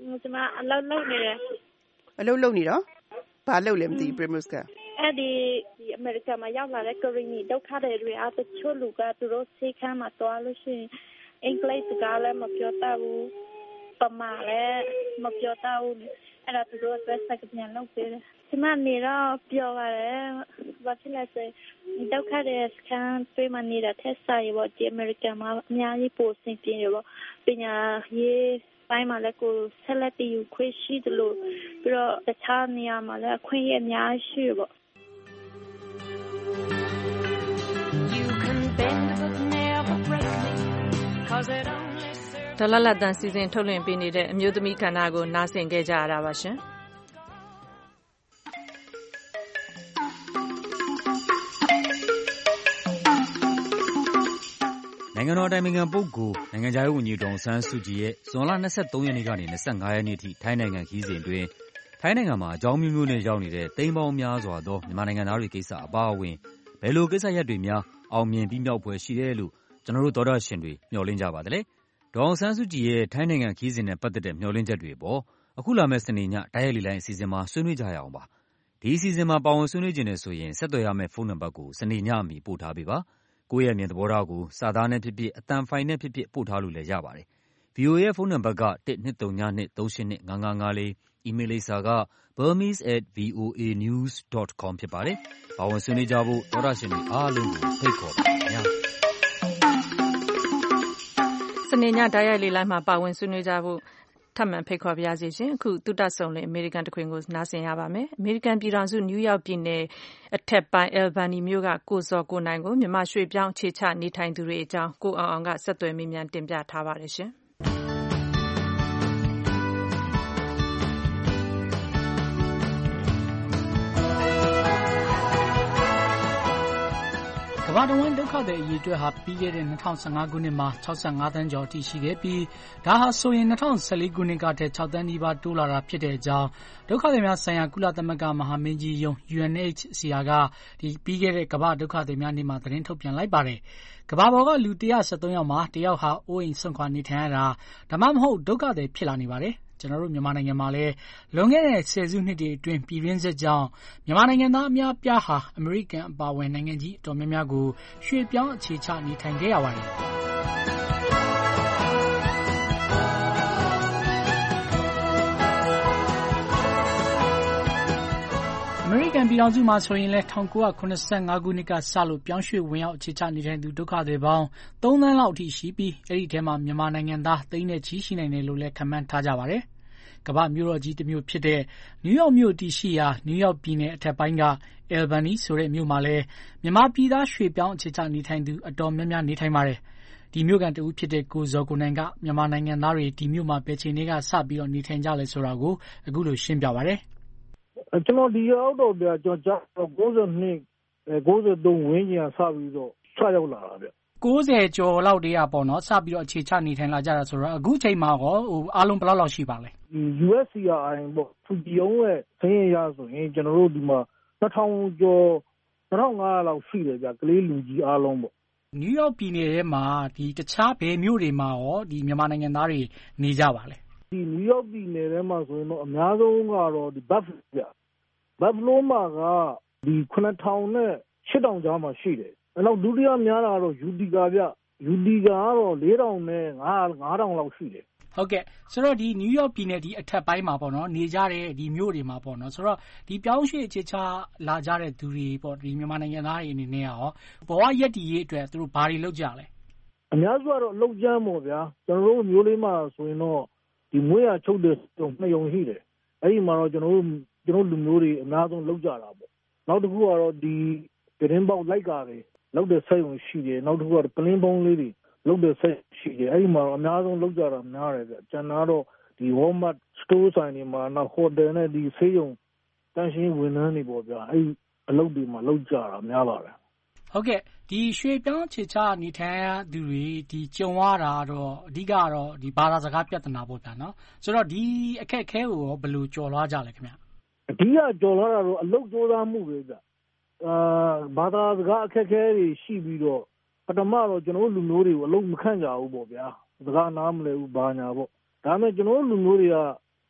ကျမအလုပ်လုပ်နေတယ်အလုပ်လုပ်နေတော့ဘာလုပ်လဲမသိဘူး Primus ကအဲ့ဒီအမေရိကန်မှာရောက်လာတဲ့ကရင်နီဒုက္ခတွေတွေအားတချို့လူကသူတို့စိတ်ခမ်းမှာတွားလို့ရှိရင်အင်္ဂလိပ်စကားလည်းမပြောတတ်ဘူးပမာလည်းမပြောတတ်ဘူးအဲ့ဒါသူတို့အတွက်စကားပြန်လုပ်ပေးတယ်ကျမနေတော့ပြောပါတယ်ဘာဖြစ်လဲဆိုဒုက္ခတွေစကန်ပြေးမနေတဲ့ထက်ဆိုင်ပေါ့ဒီအမေရိကန်မှာအများကြီးပိုစင်ပြင်းရပေါ့ပညာရေးပိုင်းမှာလည်းကိုဆက်လက်တည်ယူခွင့်ရှိတယ်လို့ပြီးတော့တခြားနေရာမှာလည်းအခွင့်အရေးအများကြီးရှိပေါ့ဒေါ်လာလတ်တန်စီစဉ်ထုတ်လွှင့်ပေးနေတဲ့အမျိုးသမီးကဏ္ဍကိုနားဆင်ခဲ့ကြရတာပါရှင်နိုင်ငံတော်အတိုင်ပင်ခံပုဂ္ဂိုလ်နိုင်ငံခြားရေးဝန်ကြီးဒေါ်အောင်ဆန်းစုကြည်ရဲ့ဇွန်လ23ရက်နေ့ကနေ25ရက်နေ့ထိထိုင်းနိုင်ငံခရီးစဉ်အတွင်းထိုင်းနိုင်ငံမှာအကြောင်းမျိုးမျိုးနဲ့ရောက်နေတဲ့သိန်းပေါင်းများစွာသောမြန်မာနိုင်ငံသားတွေကိစ္စအပါအဝင်ဘယ်လိုကိစ္စရပ်တွေများအောင်မြင်ပြီးမြောက်ဖွယ်ရှိတယ်လို့ကျွန်တော်တို့သောတာရှင်တွေမျှော်လင့်ကြပါသလဲဒေါ်အောင်ဆန်းစုကြည်ရဲ့ထိုင်းနိုင်ငံခရီးစဉ်နဲ့ပတ်သက်တဲ့မျှော်လင့်ချက်တွေပေါ်အခုလာမယ့်စနေညတိုက်ရိုက်လေလိုင်းအစီအစဉ်မှာဆွေးနွေးကြရအောင်ပါဒီအစီအစဉ်မှာပါဝင်ဆွေးနွေးခြင်းနဲ့ဆိုရင်ဆက်သွယ်ရမယ့်ဖုန်းနံပါတ်ကိုစနေညအမီပို့ထားပေးပါကိုယ့်ရဲ့အမြင်သဘောထားကိုစာသားနဲ့ဖြစ်ဖြစ်အသံဖိုင်နဲ့ဖြစ်ဖြစ်ပို့ထားလို့လည်းရပါတယ် VOA ရဲ့ဖုန်းနံပါတ်က123938555အီးမေးလ်လိပ်စာက burmese@voanews.com ဖြစ်ပါတယ်ပါဝင်ဆွေးနွေးကြဖို့သောတာရှင်တွေအားလုံးကိုဖိတ်ခေါ်ပါတယ်ခင်ဗျာစနေညတိုက်ရိုက်လေလိုင်းမှာပါဝင်ဆွေးနွေးကြဖို့ထပ်မံဖိတ်ခေါ်ပါရစေရှင်အခုတုတ္တဆုံလင်အမေရိကန်တခွင်ကိုနားဆင်ရပါမယ်အမေရိကန်ပြည်ထောင်စုနယူးယောက်ပြည်နယ်အထက်ပိုင်း Albany မြို့ကကိုဇော်ကိုနိုင်ကိုမြန်မာရွှေ့ပြောင်းခြေချနေထိုင်သူတွေအကြောင်းကိုအောင်ကဆက်သွယ်မေးမြန်းတင်ပြထားပါတယ်ရှင်ကမ္ဘာတဝန်းဒုက္ခသည်အရေးအတွက်ဟာပြီးခဲ့တဲ့2015ခုနှစ်မှာ65သန်းကျော်အထိရှိခဲ့ပြီးဒါဟာဆိုရင်2014ခုနှစ်ကတည်းက6သန်းနီးပါးတိုးလာတာဖြစ်တဲ့အကြောင်းဒုက္ခသည်များဆိုင်ရာကုလသမဂ္ဂမဟာမင်းကြီးရုံး UNHCR ကပြီးခဲ့တဲ့ကမ္ဘာဒုက္ခသည်များနေ့မှာသတင်းထုတ်ပြန်လိုက်ပါတယ်ကမ္ဘာပေါ်ကလူ173ယောက်မှာတယောက်ဟာအိုးအိမ်စွန့်ခွာနေထိုင်ရတာဒါမှမဟုတ်ဒုက္ခသည်ဖြစ်လာနေပါတယ်ကျွန်တော်တို့မြန်မာနိုင်ငံမှာလည်းလွန်ခဲ့တဲ့ဆယ်စုနှစ်တွေအတွင်းပြည်တွင်းစစ်ကြောင့်မြန်မာနိုင်ငံသားအများအပြားဟာအမေရိကန်အပါအဝင်နိုင်ငံကြီးအတော်များများကိုရွှေ့ပြောင်းအခြေချနေထိုင်ခဲ့ရပါတယ်အမေရိကန်ပြည်ထောင်စုမှာဆိုရင်လည်း1985ခုနှစ်ကစလို့ပြောင်းရွှေ့ဝင်ရောက်အခြေချနေထိုင်သူဒုက္ခသည်ပေါင်း3သန်းလောက်အထိရှိပြီးအဲ့ဒီထဲမှာမြန်မာနိုင်ငံသားသိန်းနဲ့ချီရှိနိုင်တယ်လို့လည်းခန့်မှန်းထားကြပါတယ်။ကမ္ဘာမြို့တော်ကြီးတစ်မြို့ဖြစ်တဲ့နယူးယောက်မြို့တည်ရှိရာနယူးယောက်ပြည်နယ်အထက်ပိုင်းက Albany ဆိုတဲ့မြို့မှာလည်းမြန်မာပြည်သားရွှေ့ပြောင်းအခြေချနေထိုင်သူအတော်များများနေထိုင်ပါတယ်။ဒီမြို့ကန်တဦးဖြစ်တဲ့ကိုဇော်ကိုနိုင်ကမြန်မာနိုင်ငံသားတွေဒီမြို့မှာဘယ်ချိန်တွေကစပြီးတော့နေထိုင်ကြလဲဆိုတာကိုအခုလိုရှင်းပြပါတယ်။ကျွန်တော်ဒီရောက်တော့ဗျာကျွန်တော်92 93ဝင်းကျင်စပြီးတော့စရောက်လာတာဗျ 90ကျော်လောက်တည်းပေါ့နော်စပြီးတော့အခြေချနေထိုင်လာကြတာဆိုတော့အခုချိန်မှာဟောအားလုံးဘယ်လောက်ရှိပါလဲ USCRI ပေါ့သူဒီအောင်ရဲ့ဆင်းရဲရဆိုရင်ကျွန်တော်တို့ဒီမှာ2000ကျော်2500လောက်ရှိတယ်ဗျကလေးလူကြီးအားလုံးပေါ့နယူးယောက်ပြည်နယ်ထဲမှာဒီတခြားဘယ်မြို့တွေမှာရောဒီမြန်မာနိုင်ငံသားတွေနေကြပါလဲဒီနယူးယောက်ပြည်နယ်ထဲမှာဆိုရင်တော့အများဆုံးကတော့ဒီဘတ်ဖလိုမှာကဒီ9000နဲ့8000ကြားမှာရှိတယ်။နောက်ဒုတိယများတာကတော့ယူတီကာဗျ။ယူတီကာကတော့4000နဲ့5000လောက်ရှိတယ်။ဟုတ်ကဲ့ဆိုတော့ဒီနယူးယောက်ပြည်နယ်ဒီအထက်ပိုင်းမှာပေါ့နော်နေကြတဲ့ဒီမြို့တွေမှာပေါ့နော်ဆိုတော့ဒီပြောင်းရွှေ့အခြေချလာကြတဲ့သူတွေပေါ့ဒီမြန်မာနိုင်ငံသားတွေအနေနဲ့ရောဘဝရက်တည်ရေးအတွက်သူတို့ဘာတွေလုပ်ကြလဲ။အများစုကတော့အလုပ်ကျန်းပေါ့ဗျာ။ကျွန်တော်တို့မျိုးလေးမှာဆိုရင်တော့ဒီမွေးရချုပ်တဲ့နှစ်ယုံရှိတယ်။အဲ့ဒီမှာတော့ကျွန်တော်လူမျိုးတွေအများဆုံးလုပ်ကြတာပေါ့နောက်တစ်ခုကတော့ဒီသတင်းပေါက်လိုက်ကားတွေလုပ်တဲ့စိတ်ဝင်ရှိတယ်နောက်တစ်ခုကတော့ပလင်းပုံးလေးတွေလုပ်တဲ့စိတ်ရှိတယ်အဲ့ဒီမှာတော့အများဆုံးလုပ်ကြတာများတယ်ဗျကျန်တာတော့ဒီ Walmart store ဆိုင်တွေမှာနောက် hotel နဲ့ဒီဆေးရုံတန်းရှင်းဝန်ထမ်းတွေပေါ့ဗျာအဲ့အလုပ်တွေမှာလုပ်ကြတာများပါတယ်ဟုတ်ကဲ့ဒီရွှေပြောင်းခြေချနေထိုင်သူတွေဒီကြုံရတာတော့အဓိကတော့ဒီဘာသာစကားပြဿနာပေါ့ဗျာနော်ဆိုတော့ဒီအခက်အခဲကိုဘယ်လိုကျော်လွှားကြလဲခင်ဗျအဓိကကျော်လွှားတာတော့အလုပ်ကြိုးစားမှုပဲဗျဘာသာစကားအခက်အခဲတွေရှိပြီးတော့ပထမတော့ကျွန်တော်လူမျိုးတွေကိုအလုပ်မခန့်ကြဘူးပေါ့ဗျာစကားနားမလည်ဘူးဘာညာပေါ့ဒါပေမဲ့ကျွန်တော်လူမျိုးတွေက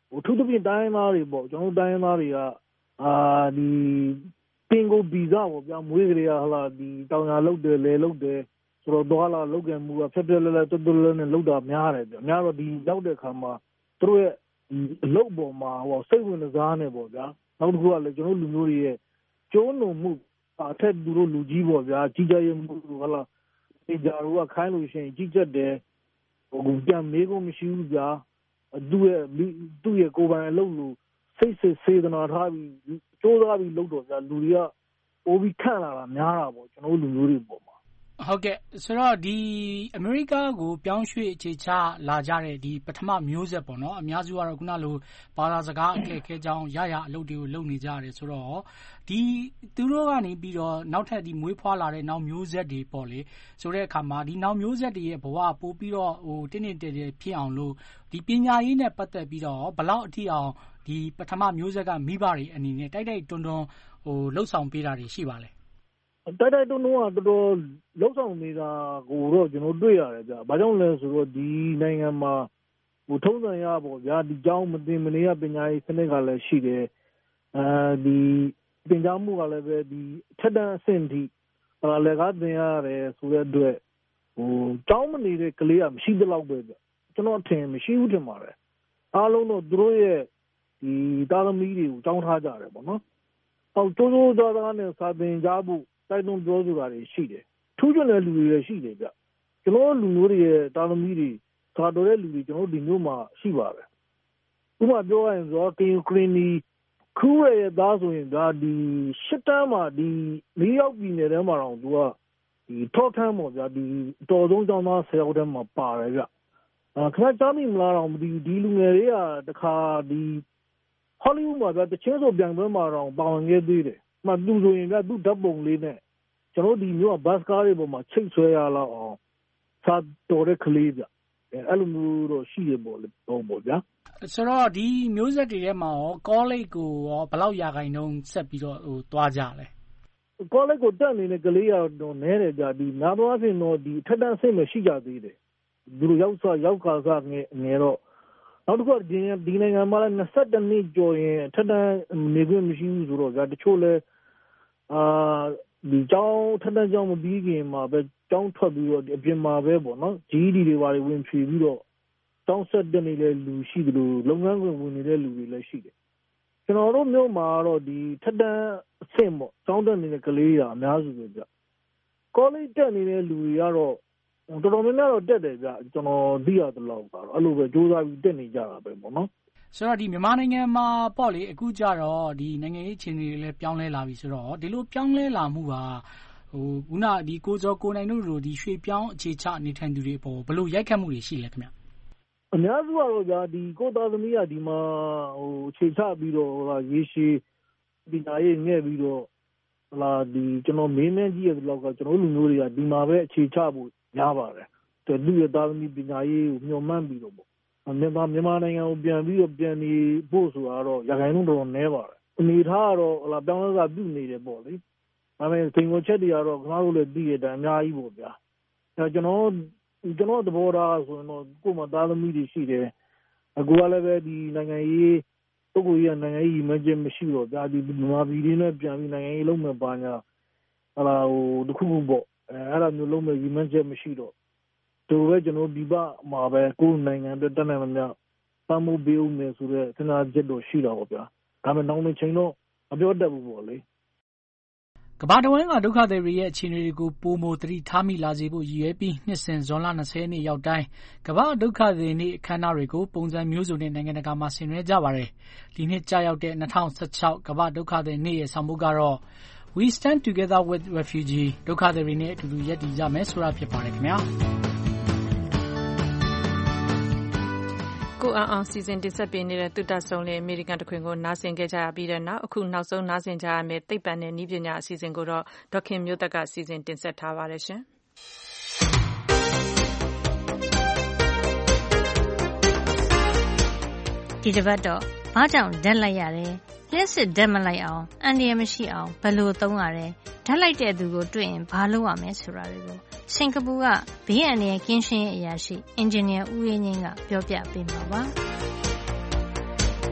ထူးသဖြင့်တိုင်းရင်းသားတွေပေါ့ကျွန်တော်တိုင်းရင်းသားတွေကဒီပင်ကိုဗီဇပေါ့ဗျာမွေးကလေးကဟလာဒီတောင်ရလုတ်တယ်လေလုတ်တယ်ဆိုတော့သွားလာလုတ်ကန်မှုကဖြက်ဖြက်လဲလဲတွတ်တွတ်လဲနဲ့လုတ်တာများတယ်ဗျာများတော့ဒီရောက်တဲ့ခါမှာသူတို့ရဲ့အလုပ်ပေါ်မှာစိတ်ဝင်စားနေပေါ့ဗျာနောက်တစ်ခုကလည်းကျွန်တော်လူမျိုးတွေရဲ့ကျိုးနုံမှုအထက်သူတို့လူကြီးပေါ့ဗျာကြီးကြရဲ့မှုဟလာဒီကြတော့ခိုင်းလို့ရှိရင်ကြီးကြက်တယ်ဟိုပြန်မေးဖို့မရှိဘူးဗျာသူ့ရဲ့ကိုယ်ပိုင်အလုပ်လို့စိတ်စေတနာထားပြီးကြိုးစားပြီးလုပ်တော့ဗျာလူတွေကအိုးပြီးခန့်လာတာများတာပေါ့ကျွန်တော်လူမျိုးတွေပေါ့မှာဟုတ်ကဲ့ဆိုတော့ဒီအမေရိကကိုပြောင်းရွှေ့အခြေချလာကြတဲ့ဒီပထမမျိုးဆက်ပေါ့နော်အများစုကတော့ခုနလိုဘာသာစကားအခက်အခဲကြောင့်ရအလုပ်တွေကိုလုပ်နေကြရတယ်ဆိုတော့ဒီသူတို့ကနေပြီးတော့နောက်ထပ်ဒီမွေးဖွားလာတဲ့နောက်မျိုးဆက်တွေပေါ့လေဆိုတဲ့အခါမှာဒီနောက်မျိုးဆက်တွေရဲ့ဘဝပို့ပြီးတော့တင်းတဲဖြစ်အောင်လို့ဒီပညာရေးနဲ့ပတ်သက်ပြီးတော့ဘလောက်အထိအောင်ဒီပထမမျိုးဆက်ကမိဘတွေအနေနဲ့တိုက်တွန်းလှုပ်ဆောင်ပေးတာတွေရှိပါလဲတိုက်တွန်းတော့တော်တော်လှုပ်ဆောင်နေတာကိုတော့ကျွန်တော်တွေ့ရတယ်ဗျ။ဘာကြောင့်လဲဆိုတော့ဒီနိုင်ငံမှာထုံးစံရပေါ့ဗျာဒီကြောင်းမတင်မနေရပညာရေးစနစ်ကလည်းရှိတယ်။ဒီပညာမှုကလည်းပဲဒီထက်တန်းအဆင့်ထိလည်းကားတင်ရတယ်ဆိုတဲ့အတွက်ကြောင်းမနေတဲ့ကလေးကမရှိသလောက်ပဲဗျ။ကျွန်တော်ထင်မရှိဘူးထင်ပါတယ်။အားလုံးတော့သူတို့ရဲ့ဒီသားသမီးတွေကိုကြောင်းထားကြတယ်ပေါ့နော်။ဟောတိုးတိုးသားနဲ့စာသင်ကြဖို့တိုက်တွန်းပြောဆိုတာတွေရှိတယ်ထူးချွန်တဲ့လူတွေလည်းရှိတယ်ဗျကျွန်တော်လူမျိုးတွေရဲ့တာသမီတွေသာတော်တဲ့လူတွေကျွန်တော်ဒီမျိုးမှာရှိပါတယ်ဥပမာပြောရရင်ဆိုကင်ယူကရိနီခူးရဲ့သားဆိုရင်ဒါဒီရှစ်တန်းမှာဒီ၄ယောက်ပြည်နယ်ထဲမှာတော့သူကဒီထောက်ထမ်းပေါ့ဗျာဒီတော်ဆုံးကျောင်းသား10ယောက်ထဲမှာပါတယ်ဗျခဏကြားမိမလားတော့မသိဘူးဒီလူငယ်တွေကတခါဒီဟောလိဝုဒ်မှာဗျတချင်းဆိုပြန်ပွဲမှာတော့ပါဝင်ခဲ့သေးတယ်မှသူဆိုရင်ကသူ့ဓာတ်ပုံလေးနဲ့ကျွန်တော်ဒီမျိုးကဘတ်ကားတွေပေါ်မှာချိတ်ဆွဲရလောက်အောင်သာတော်တဲ့ကလေးဗျအဲ့လိုမျိုးတော့ရှိရပေါ့လေပေါ့ဗျာဆိုတော့ဒီမျိုးဆက်တွေထဲမှာရောကောလိပ်ကိုရောဘယ်လောက်ရာခိုင်နှုန်းဆက်ပြီးတော့သွားကြလဲကောလိပ်ကိုတက်နေတဲ့ကလေးကတော့နဲတယ်ဗျဒီနားသွားဖြစ်တော့ဒီထက်တန်းစိတ်မရှိကြသေးတယ်သူတို့ရောက်ခါစားငယ်တော့နောက်တစ်ခုကဒီနိုင်ငံမှာလည်း22နှစ်ကျော်ရင်ထက်တန်းနေခွင့်မရှိဘူးဆိုတော့ဗျာတချို့လဲဒီကျောင်းထက်တန်းကျောင်းမပြီးခင်မှာပဲကျောင်းထွက်ပြီးတော့အပြင်မှာပဲပေါ့နော် GED တွေပါဝင်ဖြေပြီးတော့ကျောင်းဆက်တက်နေတဲ့လူရှိတယ်လို့လုပ်ငန်းခွင်ဝင်နေတဲ့လူတွေလည်းရှိတယ်ကျွန်တော်တို့မျိုးမှာတော့ဒီထက်တန်းအဆင့်ပေါ့ကျောင်းတက်နေတဲ့ကလေးတွေအများစုပဲဗျကောလိပ်တက်နေတဲ့လူတွေကတော့တော်တော်များများတော့တက်တယ်ဗျကျွန်တော်သိရသလောက်ကတော့အဲ့လိုပဲစူးစမ်းပြီးတက်နေကြတာပဲပေါ့နော်ဆိုတော့ဒီမြန်မာနိုင်ငံမှာပေါ့လေအခုကြတော့ဒီနိုင်ငံရေးအခြေအနေတွေလည်းပြောင်းလဲလာပြီဆိုတော့ဒီလိုပြောင်းလဲလာမှုကခုနဒီကိုစောကိုနိုင်တို့လိုဒီရွှေပြောင်းအခြေချနေထိုင်သူတွေပေါ်ဘယ်လိုရိုက်ခတ်မှုတွေရှိလဲခင်ဗျအများစုကတော့ဗျာဒီကိုသားသမီးကဒီမှာအခြေချပြီးတော့ရေရှည်ပညာရေးငဲ့ပြီးတော့ဒီကျွန်တော်မင်းမင်းကြီးရဲ့လောက်ကကျွန်တော်လူမျိုးတွေကဒီမှာပဲအခြေချဖို့များပါတယ်သူ့ရဲ့သားသမီးပညာရေးကိုညှော်မှန်းပြီးတော့ပေါ့မြန်မာနိုင်ငံကိုပြန်ပြီးတော့ပြန်နေဖို့ဆိုတာတော့ရာခိုင်နှုန်းတော်နည်းပါတယ်အနေထားကတော့ပြောင်းလဲစာပြုနေတယ်ပေါ့လေဒါပေမဲ့သင်္ကိုချက်တွေကတော့ခင်ဗျားတို့လည်းသိရတဲ့အများကြီးပေါ့ဗျာအဲကျွန်တော်သဘောထားဆိုရင်တော့ကိုယ်မှသားသမီးတွေရှိတယ်အခုကလည်းပဲဒီနိုင်ငံရေးပုဂ္ဂိုလ်ကြီးနိုင်ငံရေးမကြင်မရှိတော့ဗျာဒီမြန်မာပြည်တွေနဲ့ပြန်ပြီးနိုင်ငံရေးလုံးမဲ့ပါညာတခုခုပေါ့အဲ့ဒါမျိုးလုံးမဲ့ရီမန်းချက်မရှိတော့သူပဲကျွန်တော်ဒီပမှာပဲကိုယ်နိုင်ငံအတွက်တက်နိုင်မှများပမှုပေးဦးမယ်ဆိုတော့စဉ်းစားချက်တော့ရှိတာပေါ့ဗျာဒါပေမဲ့နောက်တစ်ချိန်တော့မပြောတတ်ဘူးပေါ့လေကမ္ဘာတဝန်းကဒုက္ခသည်တွေရဲ့အခြေအနေတွေကိုပိုမိုသတိထားမိလာစေဖို့ရည်ရွယ်ပြီးနှစ်စဉ်ဇွန်လ20ရက်နေ့ရောက်တိုင်းကမ္ဘာဒုက္ခသည်နေ့အခမ်းအနားတွေကိုပုံစံမျိုးစုံနဲ့နိုင်ငံတကာမှာဆင်နွှဲကြပါတယ်ဒီနှစ်ကြာရောက်တဲ့2016ကမ္ဘာဒုက္ခသည်နေ့ရဲ့ဆောင်ပုဒ်ကတော့ We stand together with refugee ဒုက္ခသည်တွေနဲ့အတူတူရပ်တည်ကြမယ်ဆိုတာဖြစ်ပါတယ်ခင်ဗျာကိုအောင်စီစဉ်တင်ဆက်ပေးနေတဲ့သုတဆုံလေအမေရိကန်တခွင်ကိုနားဆင်ခဲ့ကြရပြီးတဲ့နောက်အခုနောက်ဆုံးနားဆင်ကြရမယ့်သိပ္ပံနဲ့နည်းပညာအစီအစဉ်ကိုတော့ဒေါခင်မျိုးသက်ကစီစဉ်တင်ဆက်ထားပါတယ်ရှင်ဒီတစ်ပတ်တော့ဘာကြောင့်ဓာတ်လိုက်ရတယ်လျှက်စစ်ဓာတ်မလိုက်အောင်အန္တရာယ်မရှိအောင်ဘယ်လိုသုံးရတယ်ဓာတ်လိုက်တဲ့သူကိုတွေ့ရင်ဘာလုပ်ရမလဲဆိုတာတွေကိုစင်ကာပူကဘေးအန္တရာယ်ကင်းရှင်းရေးအရာရှိအင်ဂျင်နီယာဦးအေးငင်းကပြောပြပေးမှာပါ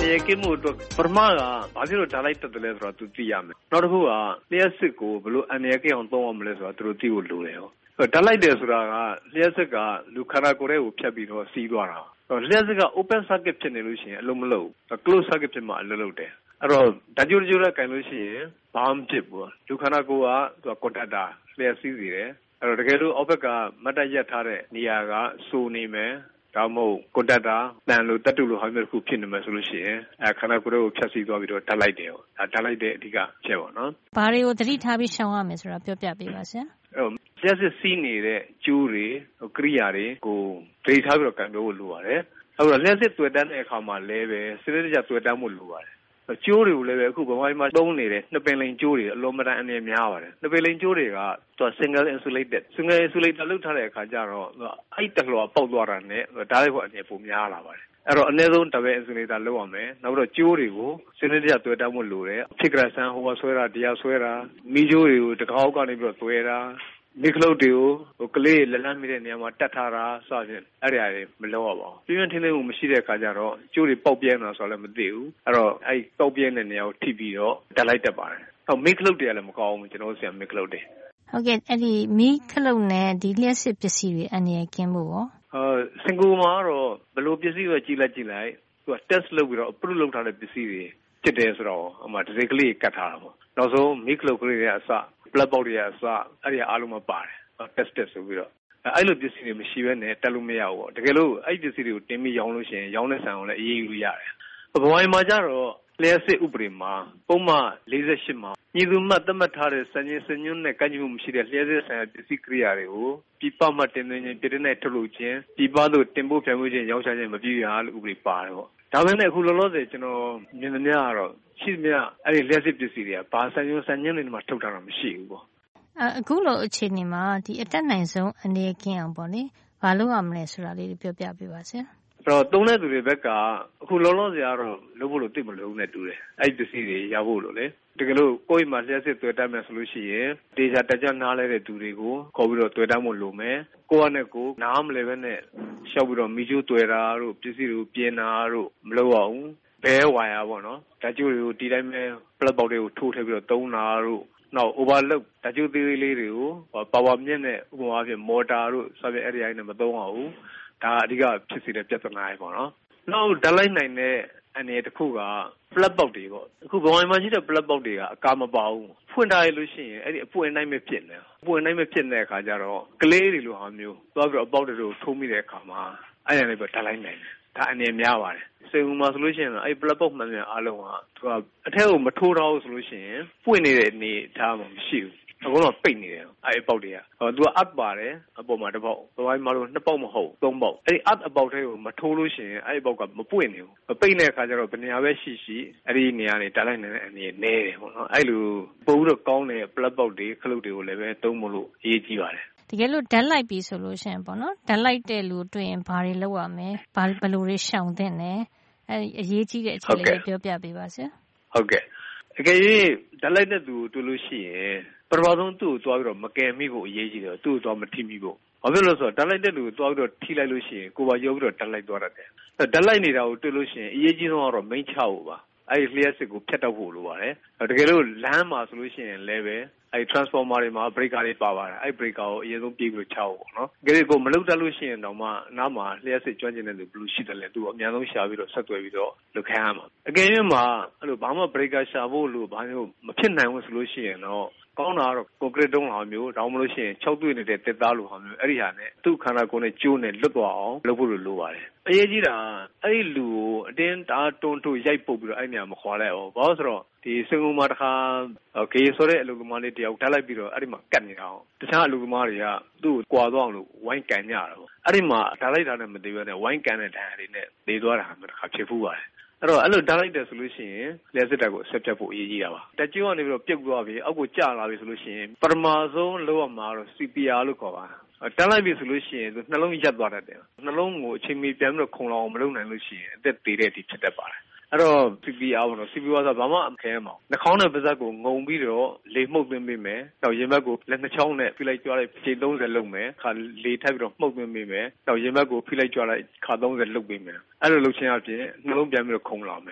ရကိမှုတော့ပရမကဘာဖြစ်လို့ဓာတ်လိုက်တက်တယ်လဲဆိုတော့သူသိရမယ်နောက်တစ်ခုကလျှက်စစ်ကိုဘယ်လိုအနေရကိအောင်သုံးအောင်မလဲဆိုတော့သူတို့သိဖို့လိုတယ်ဓာတ်လိုက်တယ်ဆိုတာကလျှက်စစ်ကလူခန္ဓာကိုယ်ရဲ့ကိုဖြတ်ပြီးတော့စီးသွားတာလျှက်စစ်က open circuit ဖြစ်နေလို့ရှိရင်အလုံးမလုံး close circuit ဖြစ်မှအလုံးလုံးတယ်အဲ့တော့ဓာတ်ကြိုးကြိုးနဲ့ကန်လို့ရှိရင်ဘာမှဖြစ်ဘူးလူခန္ဓာကိုယ်ကသူက conductor လျှက်စီးစီတယ်အဲ့တော့တကယ်လို့အောက်ဘက်ကမတ်တက်ရက်ထားတဲ့နေရာကစိုးနေမယ်ဒါမှမဟုတ်ကွန်တက်တာတန်လို့တက်တူလို့ဟာမျိုးတစ်ခုဖြစ်နေမှာဆိုလို့ရှိရင်ခန္ဓာကိုယ်ကိုဖြတ်စီးသွားပြီးတော့ဓာတ်လိုက်တယ်ဓာတ်လိုက်တဲ့အဓိကချက်ပေါ့နော်ဘာတွေကိုသတိထားပြီးရှောင်ရမယ်ဆိုတာပြောပြပေးပါဆရာလျှက်စစ်စီးနေတဲ့ကျိုးတွေကိရိယာတွေကိုဒိတ်ထားပြီးတော့ကန်ပြောဖို့လိုပါတယ်အဲ့တော့လျှက်စစ်တွေ့တန်းတဲ့အခါမှာလည်းပဲစနစ်တကျတွေ့တန်းမှုလိုပါတယ်ကျိုးတွေကိုလည်းပဲအခုဗမာပြည်မှာသုံးနေတဲ့နှစ်ပင်လိန်ကျိုးတွေအလုံးမတန်အနေများပါတယ်နှစ်ပင်လိန်ကျိုးတွေကသူက single insulator လုပ်ထားတဲ့အခါကျတော့အဲ့တလှော်ပေါက်သွားတာနဲ့ဓာတ်ရိုက်ဖို့အနေပုံများလာပါတယ်အဲ့တော့အနည်းဆုံးတစ်ပဲ insulator လုပ်အောင်မယ်နောက်တော့ကျိုးတွေကိုစနစ်တကျတွေ့တန်းမှုလိုတယ်ဖြစ်ကြဆန်းဟိုကဆွဲတာတရားဆွဲတာမိကျိုးတွေကိုတကောက်ကနေပြီးတော့သွဲတာမိခလုတ်တွေကိုကလေးလက်လန်းမိတဲ့နေရာမှာတတ်ထားတာစသဖြင့်အဲ့ဒီအရာတွေမလုပ်ရပါဘူးပြင်းပြင်းထန်ထန်မှုမရှိတဲ့အခါကျတော့ကျိုးတွေပေါက်ပြဲနေတာဆိုတော့လည်းမသိဘူးအဲ့တော့အဲ့ပေါက်ပြဲတဲ့နေရာကိုထိပြီးတော့တက်လိုက်တတ်ပါတယ်ဟောမိခလုတ်တွေကလည်းမကောင်းဘူးကျွန်တော်ဆရာမိခလုတ်တွေဟုတ်ကဲ့အဲ့ဒီမိခလုတ်နဲ့ဒီလျှက်စစ်ပစ္စည်းတွေအန္တရာယ်ကင်းဖို့ရောစင်ကာပူမှာတော့ဘယ်လိုပစ္စည်းပဲကြည့်လိုက်သူက test လုပ်ပြီးတော့ approve လုပ်ထားတဲ့ပစ္စည်းတွေဖြစ်တယ်ဆိုတော့အမှတစိကလေးကတ်ထားတာပေါ့နောက်ဆုံးမိခလုတ်ကလေးတွေအစblood box တွေအစအဲ့ဒီအားလုံးမပါတယ် test ဆိုပြီးတော့အဲ့လိုပစ္စည်းတွေမရှိဘဲနဲ့တက်လို့မရဘူးပေါ့တကယ်လို့အဲ့ပစ္စည်းတွေကိုတင်ပြီးရောင်းလို့ရှိရင်ရောင်းတဲ့ဆန်ကိုလည်းအေးအေးလို့ရတယ်ဗမာပြည်မှာကျတော့လျှက်စစ်ဥပဒေမှာပုံမှန်48မှာညီသူမှတ်သတ်မှတ်ထားတဲ့စံချိန်စံညွှန်းနဲ့ကန့်ညီမှုမရှိတဲ့လျှက်စစ်ဆိုင်ရာပစ္စည်းကိရိယာတွေကိုပြည်ပမှတင်သွင်းခြင်းပြည်တွင်းနဲ့ထုတ်လုပ်ခြင်းပြည်ပသို့တင်ပို့ဖြန့်ဖြူးခြင်းရောင်းချခြင်းမပြုရလို့ဥပဒေပါတယ်ပေါ့ဒါပေမဲ့အခုလောလောဆယ်ကျွန်တော်မြင်သမျှကတော့ရှိသမျှအဲ့ဒီလျှက်စစ်ပစ္စည်းတွေကဘာစံညွှန်းတွေမှာထုတ်ထားတာမရှိဘူးပေါ့အခုလိုအခြေအနေမှာဒီအတက်နိုင်ဆုံးအနေကင်းအောင်ပေါ့လေဘာလုပ်ရမလဲဆိုတာလေးပြောပြပေးပါဆရာအဲ့တော့သုံးတဲ့သူတွေဘက်ကအခုလောလောဆယ်ကတော့လုပ်ဖို့လို့သိမလို့နဲ့တူတယ်အဲ့ဒီပစ္စည်းတွေရဖို့လို့လေတကယ်လို့ကိုယ့်အိမ်မှာလျှက်စစ်တွေ့တတ်မယ်ဆိုလို့ရှိရင်ဒေတာတက်ကြနားလဲတဲ့သူတွေကိုခေါ်ပြီးတော့တွေ့တတ်မှုလိုမယ်ကိုယ့်အနေကိုနားမလဲပဲနဲ့ရှောက်ပြီးတော့မိကျိုးတွေ့တာတို့ပစ္စည်းတွေကိုပြင်တာတို့မလုပ်ရဘူးဘဲဝါယာပေါ့နော်ဓာတ်ကြိုးတွေကိုဒီတိုင်းပဲ plug box တွေကိုထိုးထည့်ပြီးတော့သုံးတာတို့နောက် overload ဓာတ်ကြိုးသေးလေးတွေကို power မြင့်တဲ့ဥပမာအဖြစ် motor တို့စသဖြင့်အဲ့ဒီအတိုင်းနဲ့မသုံးရဘူးဒါအဓိကဖြစ်စေတဲ့ပြဿနာတွေပေါ့နော်နောက်ဓာတ်လိုက်နိုင်တဲ့အနေတစ်ခုက plug box တွေပေါ့အခုဗမာပြည်မှာရှိတဲ့ plug box တွေကအကာမပါဘူးဖွင့်ထားရလို့ရှိရင်အဲ့ဒီအပွင့်တိုင်းပဲဖြစ်နေအပွင့်တိုင်းပဲဖြစ်နေတဲ့အခါကျတော့ကလေးတွေလိုဟာမျိုးသွားပြီးတော့အပေါက်တွေကိုထိုးမိတဲ့အခါမှာအဲ့ဒါလေးပဲဓာတ်လိုက်နိုင်တယ်ဒါအနေများပါတယ်စိတ်ဝင်မှာဆိုလို့ရှိရင်အဲ့ plug box မှန်မြန်အားလုံးကသူကအထက်ကိုမထိုးတော့ဘူးဆိုလို့ရှိရင်ပွင့်နေတဲ့အနေထားမှမရှိဘူးအခုတော့ပိတ်နေတယ်အဲ့အပေါက်တွေကသူကအပ်ပါတယ်အပေါ်မှာတစ်ပေါက်ဘဝိုင်းမှာလို့နှစ်ပေါက်မဟုတ်သုံးပေါက်အဲ့ဒီအပ်အပေါက်တွေကိုမထိုးလို့ရှိရင်အဲ့အပေါက်ကမပွင့်နေဘူးပိတ်နေတဲ့အခါကျတော့ဘယ်နေရာပဲရှိအဲ့ဒီနေရာနေတက်လိုက်နေတဲ့အနေနဲတယ်ပေါ့နော်အဲ့လိုပို့ပြီးတော့ကောင်းတဲ့ plug box တွေခလုတ်တွေကိုလည်းပဲသုံးမလို့အရေးကြီးပါတယ်တကယ်လို့ဓာတ်လိုက်ပြီဆိုလို့ရှိရင်ပေါ့နော်ဓာတ်လိုက်တဲ့လူတွေ့ရင်ဘာတွေလုပ်ရမလဲဘယ်လိုတွေရှောင်သင့်လဲအဲ့အရေးကြီးတဲ့အချက်လေးပြောပြပေးပါဆရာဟုတ်ကဲ့အကယ်၍ဓာတ်လိုက်တဲ့သူတွေ့လို့ရှိရင်ပထမဆုံးသူ့ကိုသွားပြီးတော့မကယ်မိဖို့အရေးကြီးတယ်သူ့ကိုသွားမထိမိဖို့ဘာဖြစ်လို့လဲဆိုတော့ဓာတ်လိုက်တဲ့လူကိုသွားပြီးတော့ထိလိုက်လို့ရှိရင်ကိုယ်ပါရုပ်ပြီးတော့ဓာတ်လိုက်သွားတတ်တယ်ဓာတ်လိုက်နေတာကိုတွေ့လို့ရှိရင်အရေးကြီးဆုံးကတော့မိန့်ချဖို့ပါအဲ့ဒီလျှက်စစ်ကိုဖြတ်တောက်ဖို့လိုပါတယ်တကယ်လို့လမ်းမှာဆိုလို့ရှိရင်လည်းပဲအဲ့ transformer တွေမှာ breaker တွေပါပါတယ်အဲ့ breaker ကိုအရင်ဆုံးပြေးပြီးချဖို့ပေါ့နော်တကယ်ကိုမလုပ်တတ်လို့ရှိရင်တော့မှနားမှာလျှက်စစ်ကျွမ်းကျင်တဲ့လူဘယ်လိုရှိတယ်လဲသူအများဆုံးရှာပြီးတော့ဆက်သွယ်ပြီးတော့လုပ်ခိုင်းရမှာအကယ်၍မှာအဲ့လိုဘာမှ breaker ရှာဖို့လို့ဘာမျိုးမဖြစ်နိုင်ဘူးဆိုလို့ရှိရင်တော့ကောင်းတာကတော့ concrete တုံးဟာမျိုးဒါမှမဟုတ်လို့ရှိရင်6တွေ့နေတဲ့တက်သားလိုဟာမျိုးအဲ့ဒီဟာနဲ့သူ့ခန္ဓာကိုယ်နဲ့ကျိုးနဲ့လွတ်သွားအောင်လုပ်ဖို့လိုပါတယ်အရေးကြီးတာအဲ့ဒီလူကိုအတင်းတားတွန်းထုတ်ရိုက်ပုတ်ပြီးတော့အဲ့နေရာမခွာလိုက်အောင်ဘာလို့ဆိုတော့ဒီစင်ကူမှာတစ်ခါကေဆိုတဲ့အလုပ်သမားလေးတယောက်ထားလိုက်ပြီးတော့အဲ့ဒီမှာကတ်နေတာအောင်တခြားအလုပ်သမားတွေကသူ့ကိုကွာသွားအောင်လို့ဝိုင်းကန်ကြတာပေါ့အဲ့ဒီမှာဓာတ်လိုက်တာနဲ့မသေးဘဲနဲ့ဝိုင်းကန်တဲ့ဒဏ်ရာတွေနဲ့နေသွားတာမျိုးတစ်ခါဖြစ်ဖူးပါတယ်အဲ့တော့အဲ့လိုဓာတ်လိုက်တယ်ဆိုလို့ရှိရင်လျှက်စစ်တပ်ကိုအဆက်ဖြတ်ဖို့အရေးကြီးတာပါတက်ကျိုးကနေပြီးတော့ပြုတ်သွားပြီအောက်ကိုကျလာပြီဆိုလို့ရှိရင်ပထမဆုံးလုပ်ရမှာတော့ CPR လို့ခေါ်ပါတန်းလိုက်ပြီဆိုလို့ရှိရင်နှလုံးရပ်သွားတတ်တယ်နှလုံးကိုအချိန်မီပြန်ပြီးတော့ခုန်လောင်အောင်မလုပ်နိုင်လို့ရှိရင်အသက်သေးတဲ့အထိဖြစ်တတ်ပါတယ်အဲ့တော့ CPR ပေါ့နော် CPR ဆိုဘာမှမခဲမအောင်နှာခေါင်းနဲ့ပါးစပ်ကိုငုံပြီးတော့လေမှုတ်သွင်းပေးမယ်နောက်ရင်ဘတ်ကိုလက်နှချောင်းနဲ့ဖိလိုက်ကြွားလိုက်ချိန်30လုပ်မယ်ခါလေထပ်ပြီးတော့မှုတ်သွင်းပေးမယ်နောက်ရင်ဘတ်ကိုဖိလိုက်ကြွားလိုက်ခါ30လုပ်ပေးမယ်အဲ့လိုလုပ်ခြင်းအပြင်နှလုံးပြန်ပြီးတော့ခုန်လောင်မယ်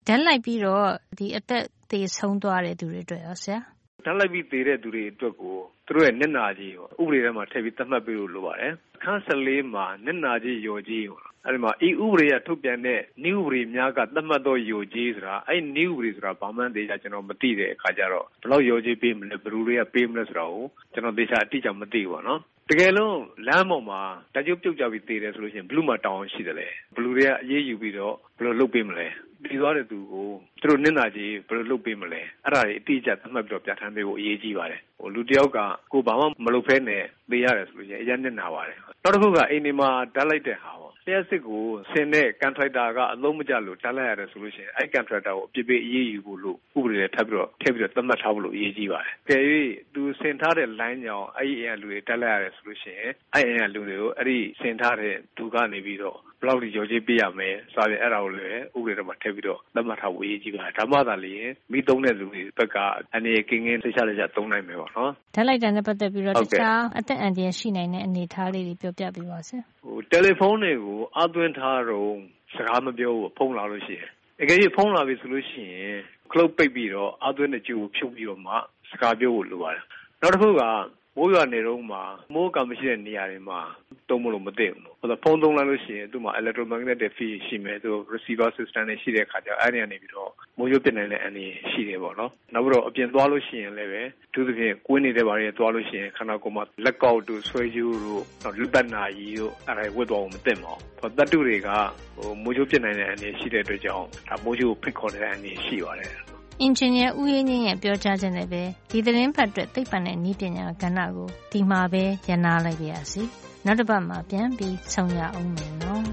ဓာတ်လိုက်ပြီးတော့ဒီအသက်သေဆုံးသွားတဲ့သူတွေအတွက်ရောဆရာဓာတ်လိုက်ပြီးသေတဲ့သူတွေအတွက်ကိုသူတို့ရဲ့မျက်နှာကြီးကိုဥပဒေထဲမှာထည့်ပြီးသတ်မှတ်ပေးလို့လိုပါတယ်အခန်း14မှာမျက်နှာကြီးလျော်ကြီးကိုအဲ့ဒီမှာဤဥပဒေရထုတ်ပြန်တဲ့နည်းဥပဒေများကသတ်မှတ်သောလျော်ကြီးဆိုတာအဲ့နည်းဥပဒေဆိုတာဘာမှန်းသေးချာကျွန်တော်မသိတဲ့အခါကျတော့ဘယ်လောက်လျော်ကြီးပေးမလဲဘယ်လိုတွေကပေးမလဲဆိုတာကိုကျွန်တော်သေချာအတိအကျမသိဘူးပေါ့နော်တကယ်လို့လမ်းပေါ်မှာတကြုတ်ပြုတ်ကြပြီးသေတယ်ဆိုလို့ရှိရင်ဘလူးမှာတောင်းရှိတယ်လေဘလူးတွေကအေးအေးယူပြီးတော့ဘယ်လိုလုပ်ပေးမလဲပြီးသွားတဲ့သူကိုသူတို့နင့်နာကြီးဘယ်လိုလုပ်ပေးမလဲအဲ့ဒါတွေအတိအကျသတ်မှတ်ပြီးတော့ပြဋ္ဌာန်းပေးဖို့အရေးကြီးပါတယ်လူတယောက်ကကိုဘာမှမလုပ်ဖဲနဲ့သေရတယ်ဆိုလို့ရှိရင်အရင်နင့်နာပါတယ်နောက်တစ်ခုကအိမ်ဒီမှာဓာတ်လိုက်တဲ့ဟာပေါ့လျှက်စစ်ကိုဆင်တဲ့ကန်ထရိုက်တာကအလုံးမကျလို့ဓာတ်လိုက်ရတယ်ဆိုလို့ရှိရင်အဲ့ကန်ထရိုက်တာကိုအပြစ်ပေးအရေးယူဖို့လို့ဥပဒေနဲ့ထပ်ပြီးတော့သတ်မှတ်ထားဖို့လို့အရေးကြီးပါတယ်။ကြည့်၍သူဆင်ထားတဲ့ line ကြောင့်အဲ့ဒီအရာလူတွေဓာတ်လိုက်ရတယ်ဆိုလို့ရှိရင်အဲ့အရာလူတွေကိုအဲ့ဒီဆင်ထားတဲ့သူကနေပြီးတော့ဘယ်လောက်ဒီရောကြီးပေးရမယ်စသဖြင့်အဲ့ဒါကိုလည်းဥပဒေထဲမှာထည့်ပြီးတော့သတ်မှတ်ထားဖို့အရေးကြီးပါတယ်။ဒါမှသာလျှင်မိသုံးတဲ့လူတွေဘက်ကအနေကင်းကင်းသိချလက်ချသုံးနိုင်မယ်ပေါ့နော်။ဓာတ်လိုက်တာနဲ့ပတ်သက်ပြီးတော့တခြားအသက်အန္တရာယ်ရှိနိုင်တဲ့အနေအထားလေးတွေပြောပြပေးပါဦး။တယ်လီဖုန်းတွေကိုအသွင်းထားတော့စကားမပြောဘူးဖုန်းလာလို့ရှိရင်အကယ်၍ဖုန်းလာပြီဆိုလို့ရှိရင်ခလုတ်ပိတ်ပြီးတော့အသွင်းတဲ့ကျူကိုဖြုတ်ပြီးတော့မှစကားပြောဖို့လိုပါတယ်နောက်တစ်ခုကမိုးရွာနေတော့မှမိုးကမရှိတဲ့နေရာတွေမှာတုံးမလို့မသိဘူး။ဖုန်းသုံးလိုက်လို့ရှိရင်သူ့မှာ electromagnetic field ရှိမယ်သူ receiver system တွေရှိတဲ့အခါကျအဲ့ဒီကနေပြီးတော့မိုးရွာပြစ်နိုင်တဲ့အနေရှိတယ်ပေါ့နော်။နောက်ပြီးတော့အပြင်သွားလို့ရှိရင်လည်းပဲသူသဖြင့်ကွင်းနေတဲ့ဘာတွေသွားလို့ရှိရင်ခန္ဓာကိုယ်မှာလက်ကောက်တို့ဆွဲကြိုးတို့နောက်လက်ပတ်နာကြီးတို့အဲ့ဒါဝတ်သွားဖို့မသင့်ပါဘူး။သတ္တုတွေကမိုးရွာပြစ်နိုင်တဲ့အနေရှိတဲ့အတွက်ကြောင့်ဒါမိုးရွာကိုဖိတ်ခေါ်တဲ့အနေရှိပါတယ်။အင်ဂျင်နီယာဦးရေးငင်းရဲ့ပြောကြားချက်နဲ့ပဲဒီသတင်းဖတ်အတွက်သိပ္ပံနဲ့နည်းပညာကဏ္ဍကိုဒီမှာပဲရနာလိုက်ပါရစေ။နောက်တစ်ပတ်မှာပြန်ပြီးဆုံရအောင်မယ်နော်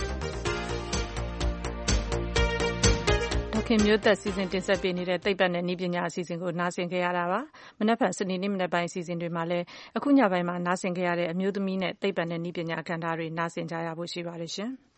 ။ဒေါခင်မျိုးသက်စီစဉ်တင်ဆက်ပေးနေတဲ့သိပ္ပံနဲ့နည်းပညာအစီအစဉ်ကိုနားဆင်ကြရတာပါ။မနက်ဖြန်စနေနေ့မနက်ပိုင်းအစီအစဉ်တွေမှာလည်းအခုညပိုင်းမှာနားဆင်ကြရတဲ့အမျိုးသမီးနဲ့သိပ္ပံနဲ့နည်းပညာကဏ္ဍတွေနားဆင်ကြရဖို့ရှိပါတယ်ရှင်။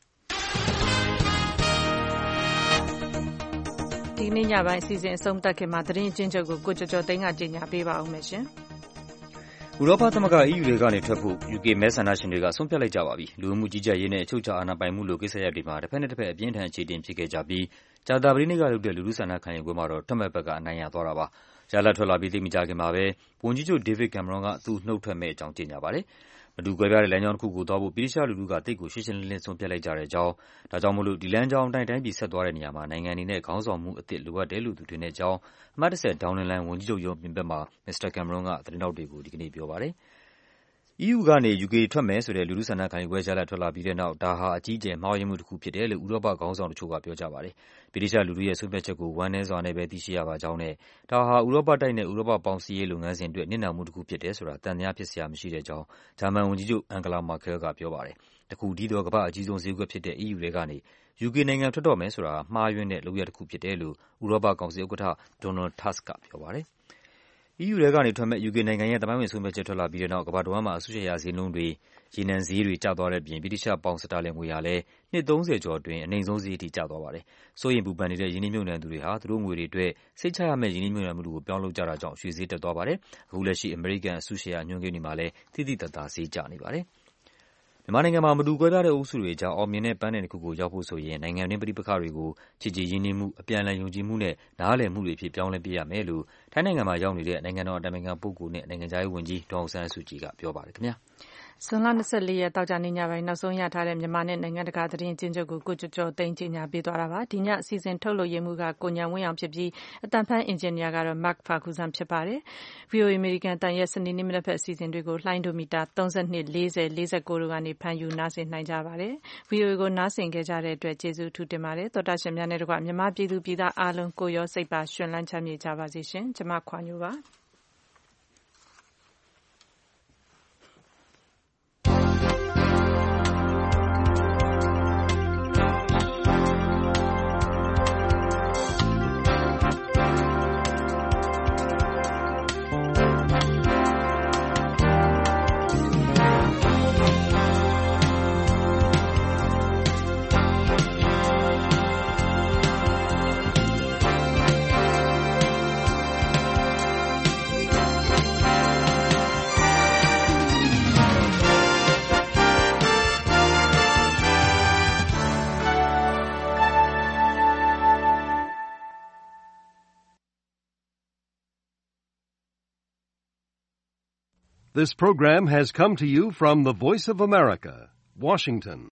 ဒီနေ့ညပိုင်းအစီအစဉ်အဆုံးသတ်ခင်မှာသတင်းအကျဉ်းချုပ်ကိုကိုကျော်ကျော်သိန်းကကြေညာပေးပါဦးမယ်ရှင်။ဥရောပသမဂ္ဂ EU တွေကနေထွက်ဖို့ UK မဲဆန္ဒရှင်တွေကဆုံးဖြတ်လိုက်ကြပါပြီ။လူမှုကြီးကြပ်ရေးနဲ့အချုပ်အခြာအာဏာပိုင်မှုလိုကိစ္စရပ်တွေမှာတစ်ဖက်နဲ့တစ်ဖက်အပြင်းထန်အခြေတင်ဖြစ်ခဲ့ကြပြီးကြာသပတေးနေ့ကလုပ်တဲ့လူထုဆန္ဒခံယူပွဲမှာတော့ထွက်မဲ့ဘက်ကအနိုင်ရသွားတာပါ။ရလဒ်ထွက်လာပြီးသိပ်မကြာခင်မှာပဲဝန်ကြီးချုပ် David Cameron ကသူနှုတ်ထွက်မဲ့အကြောင်းကြေညာပါတယ်။မတူကွဲပြားတဲ့လမ်းကြောင်းတစ်ခုကိုသွားဖို့ဗြိတိသျှလူထုကသိပ်ကိုရှင်းရှင်းလင်းလင်းဆုံးဖြတ်လိုက်ကြတဲ့အကြောင်းဒါကြောင့်မို့လို့ဒီလမ်းကြောင်းအတိုင်းတိုင်းပြည်ဆက်သွားတဲ့နေရာမှာနိုင်ငံအနေနဲ့ခေါင်းဆောင်မှုအသစ်လိုအပ်တယ်လို့သူထင်တဲ့အကြောင်းအမှတ်10 Downing Line ဝန်ကြီးချုပ်ရုံးပြင်ပမှာ Mr. Cameron ကသတင်းထောက်တွေကိုဒီကနေ့ပြောပါတယ်။ EU ကနေ UK ထွက်မယ်ဆိုတဲ့လူထုဆန္ဒခံယူပွဲရလဒ်ထွက်လာပြီးတဲ့နောက်ဒါဟာအကြီးအကျယ်မှားယွင်းမှုတစ်ခုဖြစ်တယ်လို့ဥရောပခေါင်းဆောင်တချို့ကပြောကြပါတယ်။ဗြိတိသျှလူထုရဲ့ဆုံးဖြတ်ချက်ကိုဝမ်းနည်းစွာနဲ့ပဲသိရှိရပါကြောင်းနဲ့ဒါဟာဥရောပတိုက်နဲ့ဥရောပပေါင်းစည်းရေးလုပ်ငန်းစဉ်အတွက်နစ်နာမှုတစ်ခုဖြစ်တယ်ဆိုတာသံသယဖြစ်စရာမရှိတဲ့အကြောင်းဂျာမန်ဝန်ကြီးချုပ် Angela Merkel ကပြောပါတယ်။တခုတည်းသောကမ္ဘာ့အကြီးဆုံးဈေးကွက်ဖြစ်တဲ့ EU ထဲကနေ UK နိုင်ငံထွက်တော့မယ်ဆိုတာမှားယွင်းတဲ့လုပ်ရပ်တစ်ခုဖြစ်တယ်လို့ဥရောပကောင်စီဥက္ကဋ္ဌ Donald Tusk ကပြောပါတယ်။ EU ထဲကနေထွက်မဲ့ UK နိုင်ငံရဲ့သမိုင်းဝင်ဆုံးဖြတ်ချက်ထွက်လာပြီးတဲ့နောက်ကမ္ဘာတစ်ဝန်းမှာအစုရှယ်ယာဈေးနှုန်းတွေရေနံဈေးတွေကျသွားတဲ့အပြင်ဗြိတိသျှပေါင်စတာလင်ငွေဟာလည်းနှစ်30ကျော်အတွင်းအနိမ့်ဆုံးဈေးအထိကျသွားပါတယ်။စိုးရိမ်ပူပန်နေတဲ့ရင်းနှီးမြှုပ်နှံသူတွေဟာသူတို့ငွေတွေအတွက်စိတ်ချရမယ့်ရင်းနှီးမြှုပ်နှံမှုတွေကိုပြောင်းလုပ်ကြတာကြောင့်ရွှေဈေးတက်သွားပါတယ်။အခုလက်ရှိအမေရိကန်အစုရှယ်ယာအညွှန်းကိန်းတွေမှာလည်းသိသိသာသာဈေးကျနေပါတယ်။မြန်မာနိုင်ငံမှာမတူကွဲပြားတဲ့အုပ်စုတွေကြားအောင်မြင်တဲ့ပန်းတိုင်တစ်ခုကိုရောက်ဖို့ဆိုရင်နိုင်ငံတွင်းပဋိပက္ခတွေကိုချစ်ကြည်ရင်းနှီးမှုအပြန်အလှန်ယုံကြည်မှုနဲ့နားလည်မှုတွေဖြစ်ပြောင်းလဲပြရမယ်လို့ထိုင်းနိုင်ငံမှာရောက်နေတဲ့နိုင်ငံတော်အတိုင်ပင်ခံပုဂ္ဂိုလ်နဲ့နိုင်ငံခြားရေးဝန်ကြီးဒေါ်အောင်ဆန်းစုကြည်ကပြောပါတယ်ခင်ဗျာ။ဇွန်လ24ရက်တောက်ကြနေ့ညပိုင်းနောက်ဆုံးရထားတဲ့မြန်မာနဲ့နိုင်ငံတကာသတင်းကျဉ်းချုပ်ကိုကိုကျော်ကျော်သိန်းကြေညာပေးသွားတာပါဒီညအစီအစဉ်ထုတ်လုပ်ရမှုကကိုညံဝင်းအောင်ဖြစ်ပြီးအတန်ဖန်အင်ဂျင်နီယာကတော့ Mark Ferguson ဖြစ်ပါတယ် VOA American တန်ရဲ့စနေနေ့မနက်ဖက်အစီအစဉ်တွေကိုလှိုင်းဒိုမီတာ32 40 49တို့ကနေဖန်ယူနားဆင်နိုင်ကြပါတယ် VOA ကိုနားဆင်ခဲ့ကြတဲ့အတွက်ကျေးဇူးအထူးတင်ပါတယ်သောတာရှင်များနဲ့တကွမြန်မာပြည်သူပြည်သားအားလုံးကိုရောစိတ်ပါရှင်လန်းချမ်းမြေကြပါစေရှင်ကျွန်မခွန်ညိုပါ This program has come to you from the Voice of America, Washington.